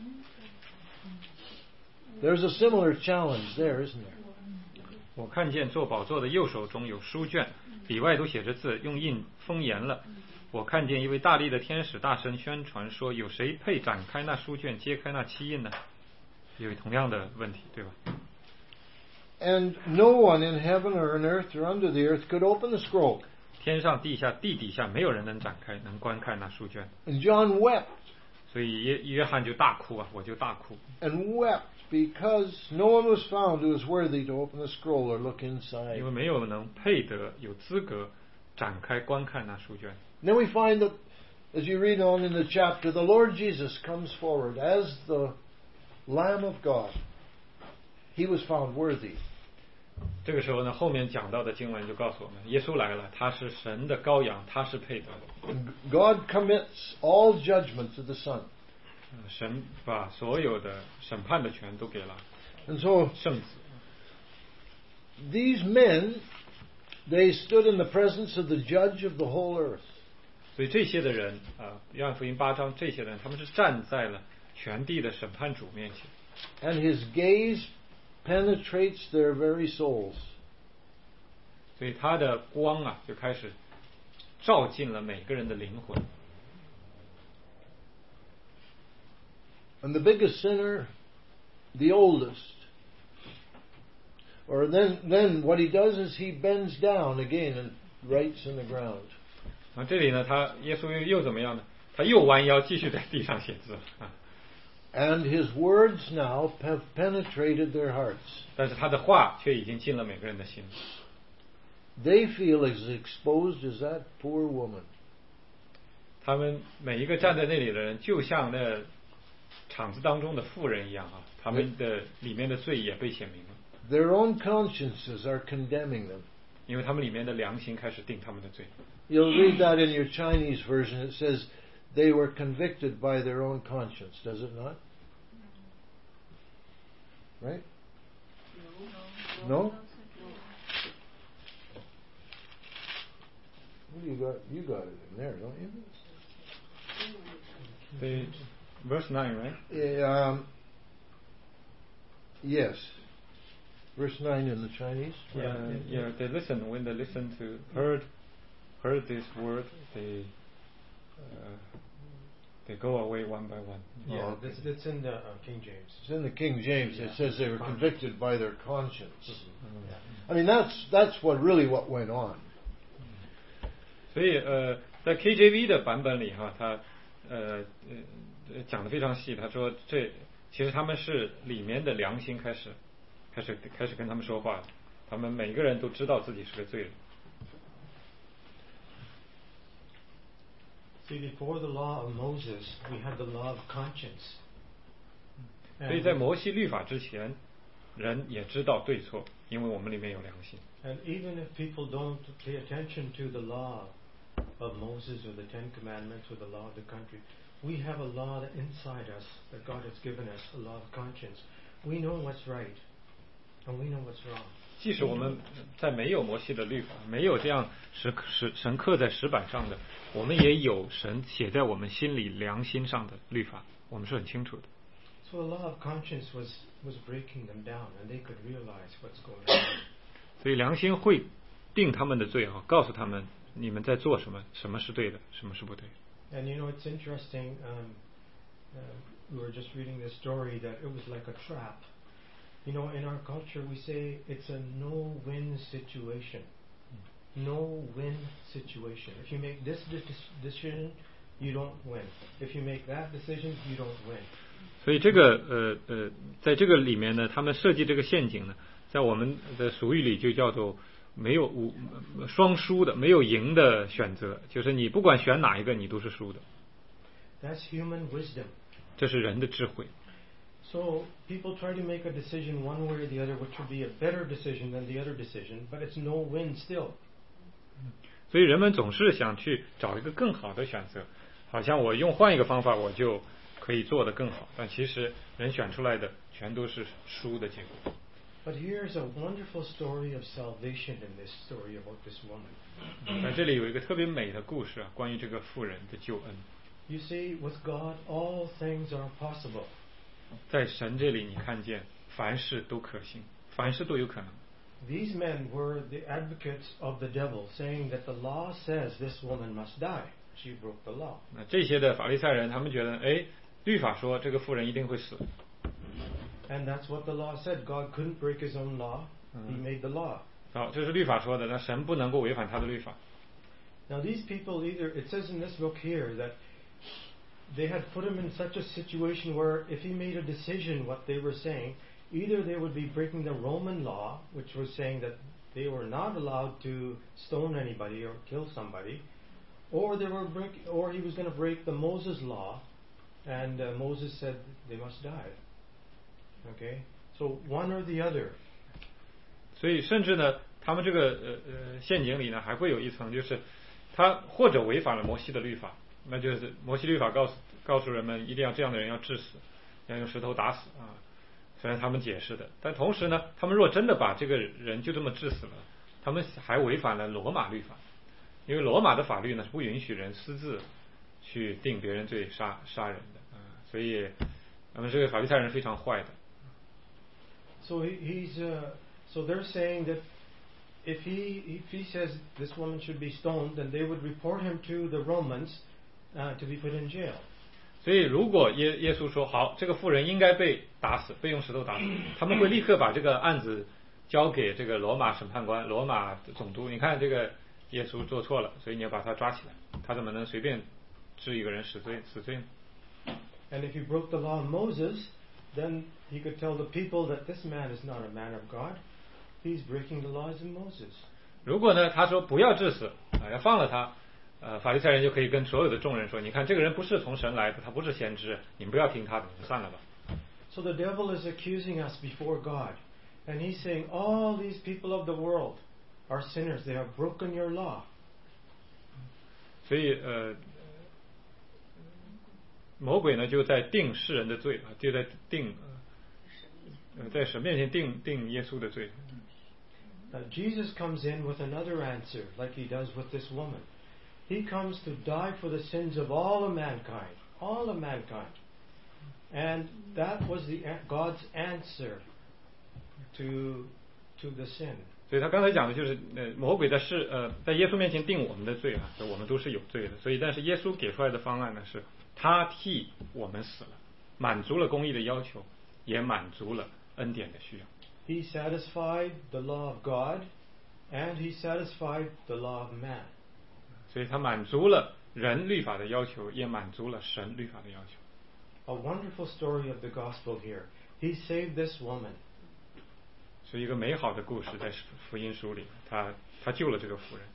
There's a similar challenge there, isn't there? 我看见坐宝座的右手中有书卷，里外都写着字，用印封严了。我看见一位大力的天使大声宣传说：“有谁配展开那书卷，揭开那七印呢？”有同样的问题，对吧？ And no one in heaven or on earth or under the earth could open the scroll. 天上地下地底下没有人能展开，能观看那书卷。 And John wept. 所以约翰就大哭啊，我就大哭。 And wept because no one was found who was worthy to open the scroll or look inside. 因为没有能配得有资格展开观看那书卷。 Then we find that, as you read on in the chapter, the Lord Jesus comes forward as the Lamb of God. He was found worthy. 这个时候呢，后面讲到的经文就告诉我们，耶稣来了，他是神的羔羊，他是配得的。 God commits all judgment to the Son. 神把所有的审判的权都给了 And so 圣子。 these men, they stood in the presence of the judge of the whole earth. 所以这些的人啊，约翰福音8章，这些人他们是站在了全地的审判主面前。 And his gaze penetrates their very souls. 所以他的光啊，就开始照进了每个人的灵魂。 And the biggest sinner, the oldest, Or then what he does is he bends down again and writes in the ground. 啊，这里呢，耶稣又怎么样呢？他又弯腰继续在地上写字啊。 And his words now have penetrated their hearts. 但是他的话却已经进了每个人的心。 They feel as exposed as that poor woman. 他们每一个站在那里的人，就像那场子当中的妇人一样啊，他们的里面的罪也被显明了。 Their own consciences are condemning them. 因为他们里面的良心开始定他们的罪。 You'll read that in your Chinese version. It says they were convicted by their own conscience. Does it not? Right? No? What do you got? You got it in there, don't you? Verse 9, right? Yes. Verse 9 in the Chinese? Yeah, they listened. When they listened to, heard this word, they go away one by one. Yeah, it's in the King James. It's in the King James. It says they were convicted by their conscience. Mm-hmm. I mean, that's what went on. 所以在 KJV 的版本里哈，他讲得非常细。他说其实他们是里面的良心开始跟他们说话，他们每个人都知道自己是个罪人。 See, before the law of Moses, we had the law of conscience. 所以在摩西律法之前，人也知道对错，因为我们里面有良心。 And even if people don't pay attention to the law of Moses or the Ten Commandments or the law of the country, we have a law that inside us that God has given us, a law of conscience. We know what's right, and we know what's wrong. 即使我们在没有摩西的律法，没有这样神刻在石板上的，我们也有神写在我们心里良心上的律法，我们是很清楚的。 So a law of conscience was breaking them down, and they could realize what's going on. 所以良心会定他们的罪啊，告诉他们你们在做什么，什么是对的，什么是不对。 And you know, it's interesting. We were just reading this story that it was like a trap. You know, in our culture, we say it's a no-win situation. No-win situation. If you make this decision, you don't win. If you make that decision, you don't win. 所以这个在这个里面呢，他们设计这个陷阱呢，在我们的俗语里就叫做没有双输的，没有赢的选择，就是你不管选哪一个，你都是输的。 That's human wisdom. 这是人的智慧。 So people try to make a decision one way or the other, which would be a better decision than the other decision, but it's no win still. 所以人们总是想去找一个更好的选择，好像我换一个方法，我就可以做得更好。但其实人选出来的全都是输的结果。 But here's a wonderful story of salvation in this story about this woman. 在这里有一个特别美的故事啊，关于这个妇人的救恩。 You see, with God, all things are possible. 在神这里，你看见凡事都可行，凡事都有可能。 These men were the advocates of the devil, saying that the law says this woman must die. She broke the law. 那这些的法利赛人，他们觉得，律法说这个妇人一定会死。 And that's what the law said. God couldn't break his own law. He made the law. 好，这是律法说的，那神不能够违反他的律法。 Now these people it says in this book here that they had put him in such a situation where if he made a decision, what they were saying, either they would be breaking the Roman law, which was saying that they were not allowed to stone anybody or kill somebody, or he was going to break the Moses law, and Moses said they must die. Okay, so one or the other. 所以甚至呢，他们这个陷阱里呢，还会有一层，就是他或者违反了摩西的律法，那就是摩西律法告诉人们一定要这样的人要治死，要用石头打死啊。虽然他们解释的，但同时呢，他们若真的把这个人就这么治死了，他们还违反了罗马律法，因为罗马的法律呢是不允许人私自去定别人罪杀人的啊，所以他们这个法利赛人非常坏的。 So so they're saying that if he says this woman should be stoned, then they would report him to the Romans to be put in jail. 所以如果耶稣说好，这个妇人应该被打死，被用石头打死，他们会立刻把这个案子交给这个罗马审判官、罗马总督，你看这个耶稣做错了，所以你要把他抓起来，他怎么能随便治一个人死罪呢？ And if he broke the law of Moses, then he could tell the people that this man is not a man of God. He's breaking the laws of Moses. 如果呢，他说不要治死要放了他，法利赛人就可以跟所有的众人说，你看这个人不是从神来的，他不是先知，你们不要听他的，算了吧。 So the devil is accusing us before God, and he's saying, all these people of the world are sinners. They have broken your law. 所以魔鬼呢就在定世人的罪就在定在神面前定耶稣的罪。 Jesus comes in with another answer, like he does with this woman. He comes to die for the sins of all of mankind, and that was God's answer to the sin. 所以他刚才讲的就是魔鬼在耶稣面前定我们的罪我们都是有罪的，所以但是耶稣给出来的方案呢是他替我们死了，满足了公义的要求，也满足了恩典的需要。 He satisfied the law of God, and he satisfied the law of man. 所以他满足了人律法的要求，也满足了神律法的要求。 A wonderful story of the gospel here. He saved this woman. 是一个美好的故事，在福音书里，他救了这个妇人。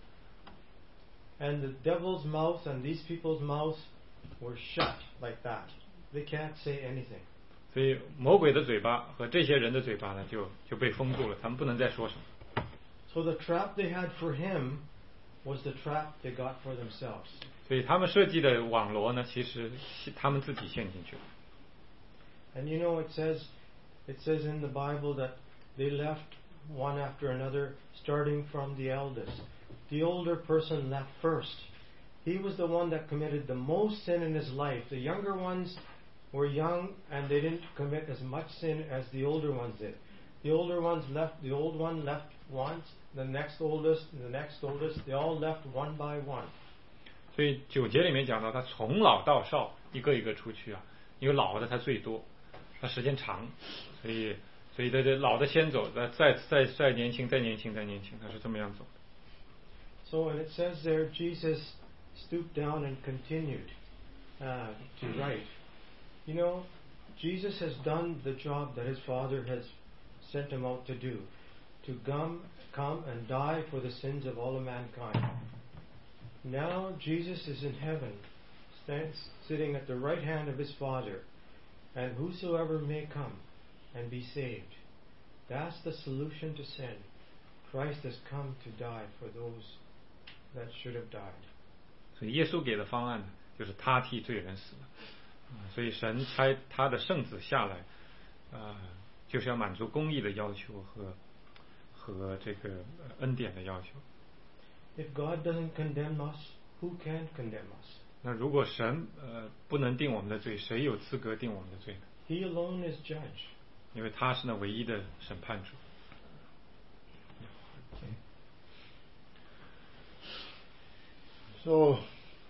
And the devil's mouth and these people's mouths were shut like that. They can't say anything. 所以魔鬼的嘴巴和这些人的嘴巴呢，就被封住了，他们不能再说什么。 So the trap they had for him was the trap they got for themselves. 所以他们设计的网罗呢，其实他们自己陷进去了。 And you know, it says in the Bible that they left one after another, starting from the eldest. The older person left first. He was the one that committed the most sin in his life. The younger ones were young and they didn't commit as much sin as the older ones did. The older ones left, the old one left once, the next oldest, they all left one by one. 所以9节里面讲到他从老到少一个一个出去因为老的他最多，他时间长，所以这老的先走，再年轻，他是这么样走的。 So when it says there, Jesus stooped down and continued to write. You know, Jesus has done the job that his Father has sent him out to do, to come and die for the sins of all of mankind. Now Jesus is in heaven, sitting at the right hand of his Father, and whosoever may come and be saved. That's the solution to sin. Christ has come to die for those that should have died. 所以耶稣给的方案呢，就是他替罪人死了。所以神差他的圣子下来，就是要满足公义的要求和这个恩典的要求。 If God doesn't condemn us, who can condemn us? 那如果神不能定我们的罪，谁有资格定我们的罪呢？ He alone is judge. 因为他是那唯一的审判主。 So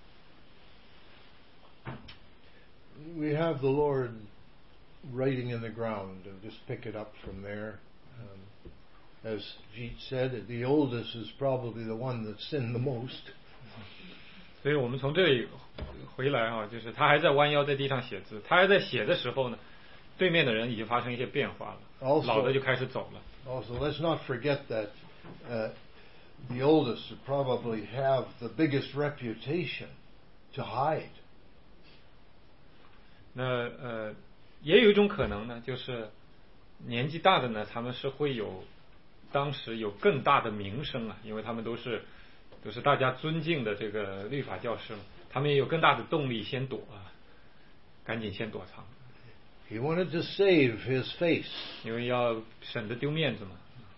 we have the Lord writing in the ground, and just pick it up from there. As Jeet said, the oldest is probably the one that sinned the most. 所以我们从这里回来就是他还在弯腰在地上写字，他还在写的时候呢，对面的人已经发生一些变化了，老的就开始走了。 Also, let's not forget that the oldest would probably have the biggest reputation to hide. 那也有一种可能呢，就是年纪大的呢，他们是会当时有更大的名声因为他们都是大家尊敬的这个律法教师嘛，他们也有更大的动力先躲赶紧先躲藏。 He wanted to save his face. 因为要省得丢面子嘛。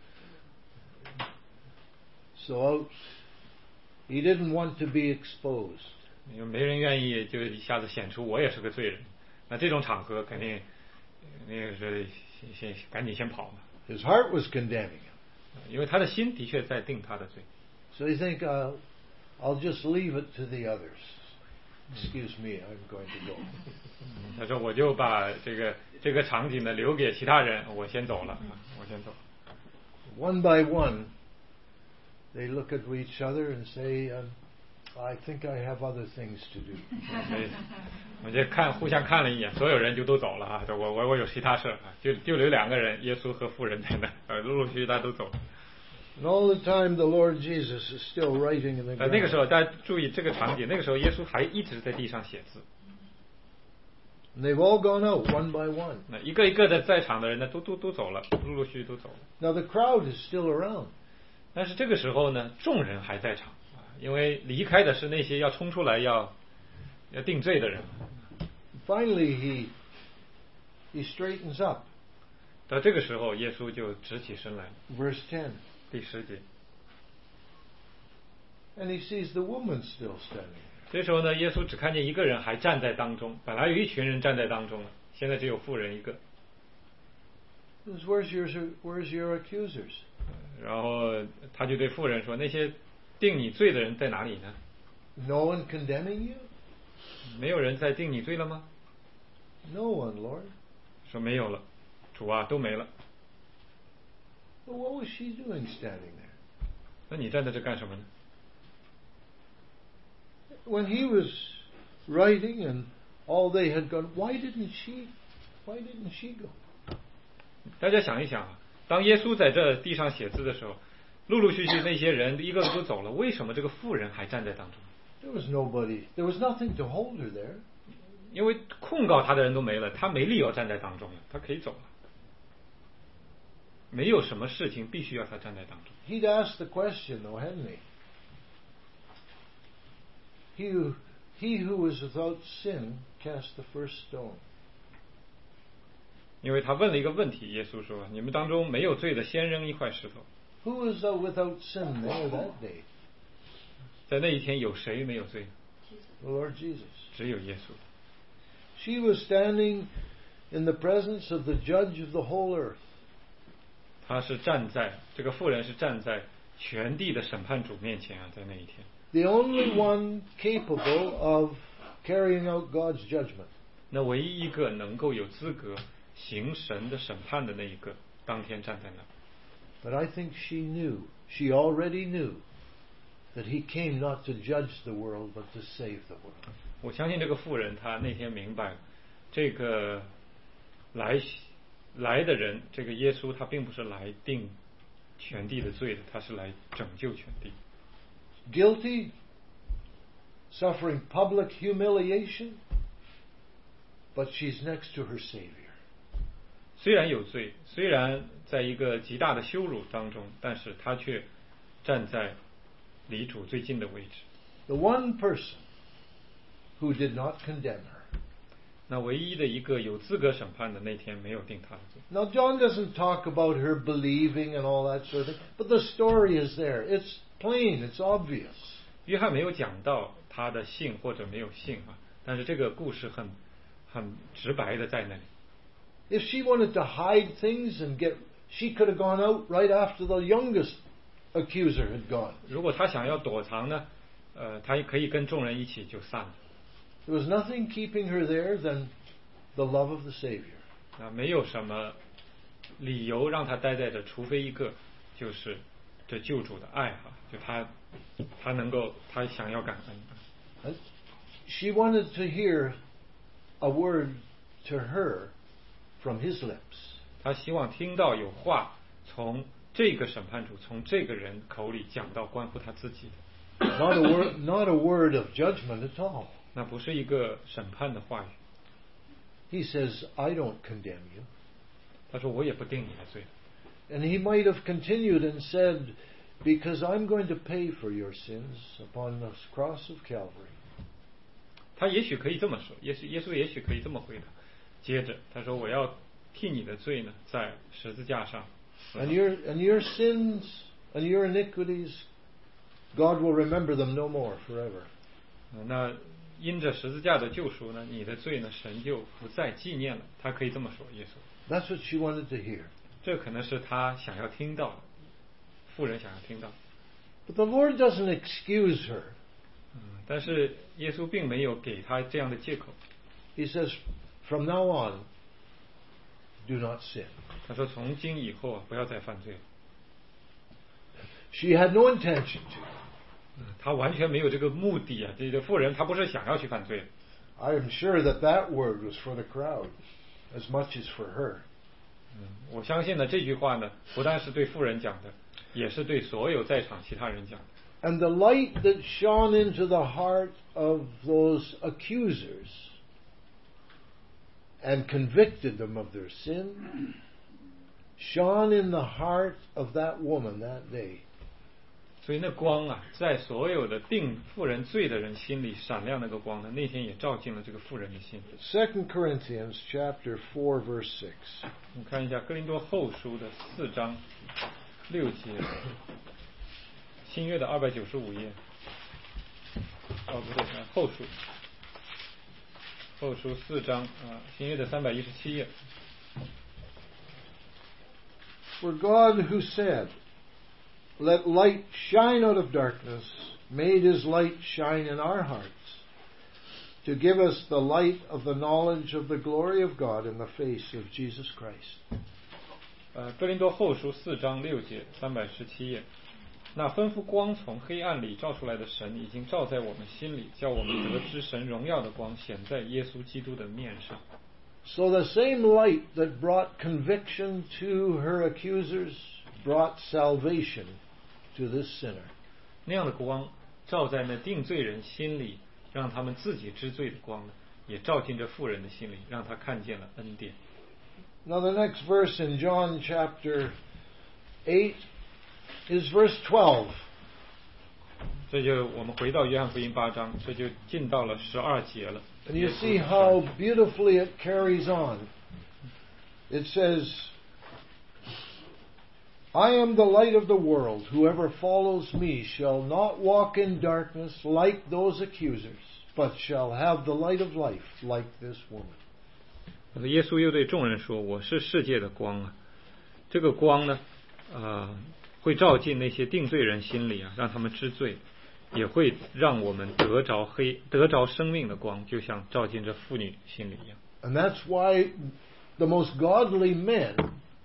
So he didn't want to be exposed. 因为没人愿意就一下子显出我也是个罪人，那这种场合肯定那个是赶紧先跑嘛。 His heart was condemning him. 因为他的心的确在定他的罪。 So you think, I'll just leave it to the others. Excuse me, I'm going to go. 他说我就把这个场景呢留给其他人，我先走了，我先走。 one by one, they look at each other and say, I think I have other things to do. 我就互相看了一眼，所有人就都走了啊！我有其他事啊，就留2个人，耶稣和妇人在那，陆陆续续大家都走了。 And all the time, the Lord Jesus is still writing in the ground. 那个时候，大家注意这个场景，那个时候耶稣还一直在地上写字。 And they've all gone out one by one. 那一个一个的在场的人呢，都走了，陆陆续续都走了。 Now the crowd is still around. 但是这个时候呢，众人还在场啊，因为离开的是那些要冲出来要定罪的人。 Finally, he straightens up. 到这个时候，耶稣就直起身来。 Verse 10. 第10节。 And he sees the woman still standing. 这时候呢，耶稣只看见一个人还站在当中，本来有一群人站在当中了，现在只有妇人一个。 Where's your accusers? 然后他就对妇人说：“那些定你罪的人在哪里呢？” No one condemning you? 没有人在定你罪了吗？ No one, Lord. 说没有了，主啊，都没了。 But what was she doing standing there? 那你站在这干什么呢？ When he was writing and all they had gone, why didn't she go? 大家想一想啊，当耶稣在这地上写字的时候，陆陆续续那些人一个个都走了，为什么这个妇人还站在当中？ There was nobody. There was nothing to hold her there. 因为控告他的人都没了，他没理由站在当中了，他可以走了。没有什么事情必须要他站在当中。 He'd asked the question, though, hadn't he? He who was without sin cast the first stone. 因为他问了一个问题，耶稣说：“你们当中没有罪的，先扔一块石头。” Who was without sin there that day? 在那一天有谁没有罪？ The Lord Jesus. 只有耶稣。 She was standing in the presence of the judge of the whole earth. 他是站在这个妇人是站在全地的审判主面前啊，在那一天。 The only one capable of carrying out God's judgment. 那唯一一个能够有资格行神的审判的那一个，当天站在那。 But I think she already knew, that he came not to judge the world, but to save the world. 我相信这个妇人，她那天明白，这个来的人，这个耶稣，他并不是来定全地的罪的，他是来拯救全地。 Guilty, suffering public humiliation, but she's next to her Savior. 虽然有罪，虽然在一个极大的羞辱当中，但是他却站在离主最近的位置。 The one person who did not condemn her. 那唯一的一个有资格审判的那天没有定他的罪。 Now John doesn't talk about her believing and all that sort of thing, but the story is there. It's plain, it's obvious. 约翰没有讲到他的信或者没有信啊，但是这个故事很直白的在那里。 If she wanted to hide things she could have gone out right after the youngest accuser had gone. 如果他想要躲藏呢，他可以跟众人一起就散了。 There was nothing keeping her there than the love of the Savior. 没有什么理由让他待在这，除非一个就是这救主的爱哈，就他能够他想要感恩。 And she wanted to hear a word to her from his lips. 他希望听到有话从这个审判主从这个人口里讲到关乎他自己的。 Not a word of judgment at all. 那不是一个审判的话语。 He says, I don't condemn you. 他说我也不定你的罪。 And he might have continued and said, because I'm going to pay for your sins upon the cross of Calvary. 他也许可以这么说，耶稣也许可以这么回答。接着他说我要替你的罪呢在十字架上。 And your sins and your iniquities, God will remember them no more forever. 那因着十字架的救赎呢，你的罪呢，神就不再纪念了。他可以这么说，耶稣。 That's what she wanted to hear. 这可能是他想要听到的，妇人想要听到。 But the Lord doesn't excuse her. 但是耶稣并没有给他这样的借口。 He says, from now on, do not sin. 他说从今以后不要再犯罪。 She had no intention to. 她完全没有这个目的啊，这个妇人她不是想要去犯罪。 I am sure that word was for the crowd as much as for her. 我相信呢，这句话呢，不但是对妇人讲的，也是对所有在场其他人讲的。 And the light that shone into the heart of those accusers and convicted them of their sin shone in the heart of that woman that day. 所以那光啊，在所有的定妇人罪的人心里闪亮那个光呢，那天也照进了这个妇人的心。 2 Corinthians chapter 4 verse 6. 我们看一下哥林多后书的4章6节，新约的295页。不对，后书4章新约的317页。 For God who said, "Let light shine out of darkness," made his light shine in our hearts, to give us the light of the knowledge of the glory of God in the face of Jesus Christ. 哥林多后书4章6节317页，那吩咐光从黑暗里照出来的神，已经照在我们心里，叫我们得知神荣耀的光显在耶稣基督的面上。 So the same light that brought conviction to her accusers brought salvation to this sinner. 那样的光照在那定罪人心里，让他们自己知罪的光呢，也照进这妇人的心里，让他看见了恩典。 Now the next verse in John chapter 8 is verse 12. 这就我们回到约翰福音8章，这就进到了12节了。 And you see how beautifully it carries on. It says, "I am the light of the world. Whoever follows me shall not walk in darkness like those accusers, but shall have the light of life like this woman." 耶稣又对众人说：“我是世界的光啊！这个光呢，会照进那些定罪人心里啊，让他们知罪，也会让我们得着生命的光，就像照进这妇女心里一样。” And that's why the most godly men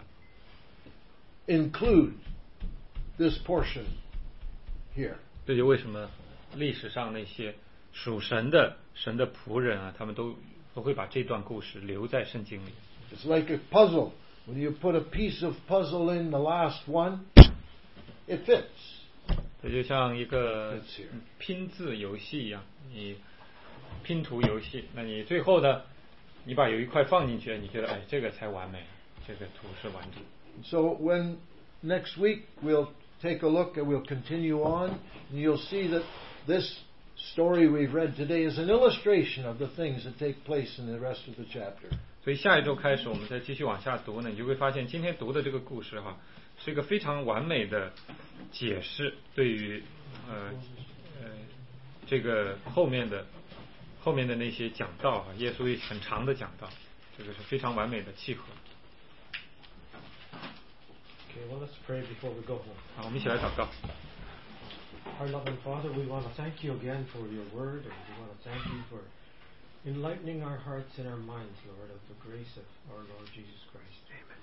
include this portion here. 这就为什么历史上那些属神的仆人啊，他们都会把这段故事留在圣经里。 It's like a puzzle. When you put a piece of puzzle in the last one, it fits. 这就像一个拼字游戏一样，你拼图游戏，那你最后呢，你把有一块放进去，你觉得这个才完美，这个图是完整。 So when next week we'll take a look and we'll continue on, and you'll see that this story we've read today is an illustration of the things that take place in the rest of the chapter. 所以下一周开始，我们再继续往下读呢，你就会发现今天读的这个故事哈，是一个非常完美的解释，对于这个后面的那些讲道哈，耶稣很长的讲道，这个是非常完美的契合。 Okay, well, let's pray before we go home. 好，我们一起来祷告。 Our loving Father, we want to thank you again for your word, and we want to thank you for enlightening our hearts and our minds, Lord, of the grace of our Lord Jesus Christ. Amen.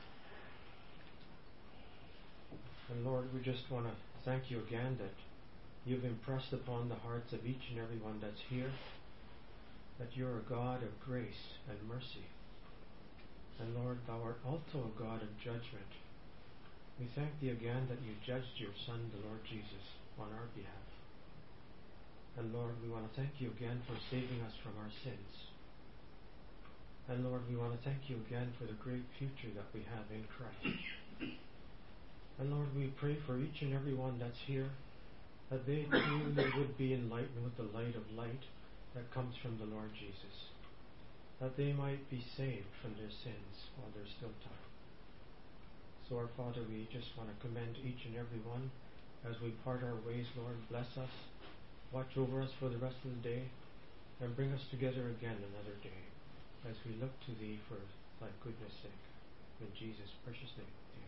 And Lord, we just want to thank you again that you've impressed upon the hearts of each and every one that's here that you're a God of grace and mercy. And Lord, thou art also a God of judgment. We thank thee again that you judged your Son, the Lord Jesus, on our behalf. And Lord, we want to thank you again for saving us from our sins. And Lord, we want to thank you again for the great future that we have in Christ. And Lord, we pray for each and every one that's here, that they too would be enlightened with the light of light that comes from the Lord Jesus, that they might be saved from their sins while there's still time. So our Father, we just want to commend each and every one as we part our ways. Lord, bless us, watch over us for the rest of the day, and bring us together again another day as we look to thee for thy goodness' sake. In Jesus' precious name.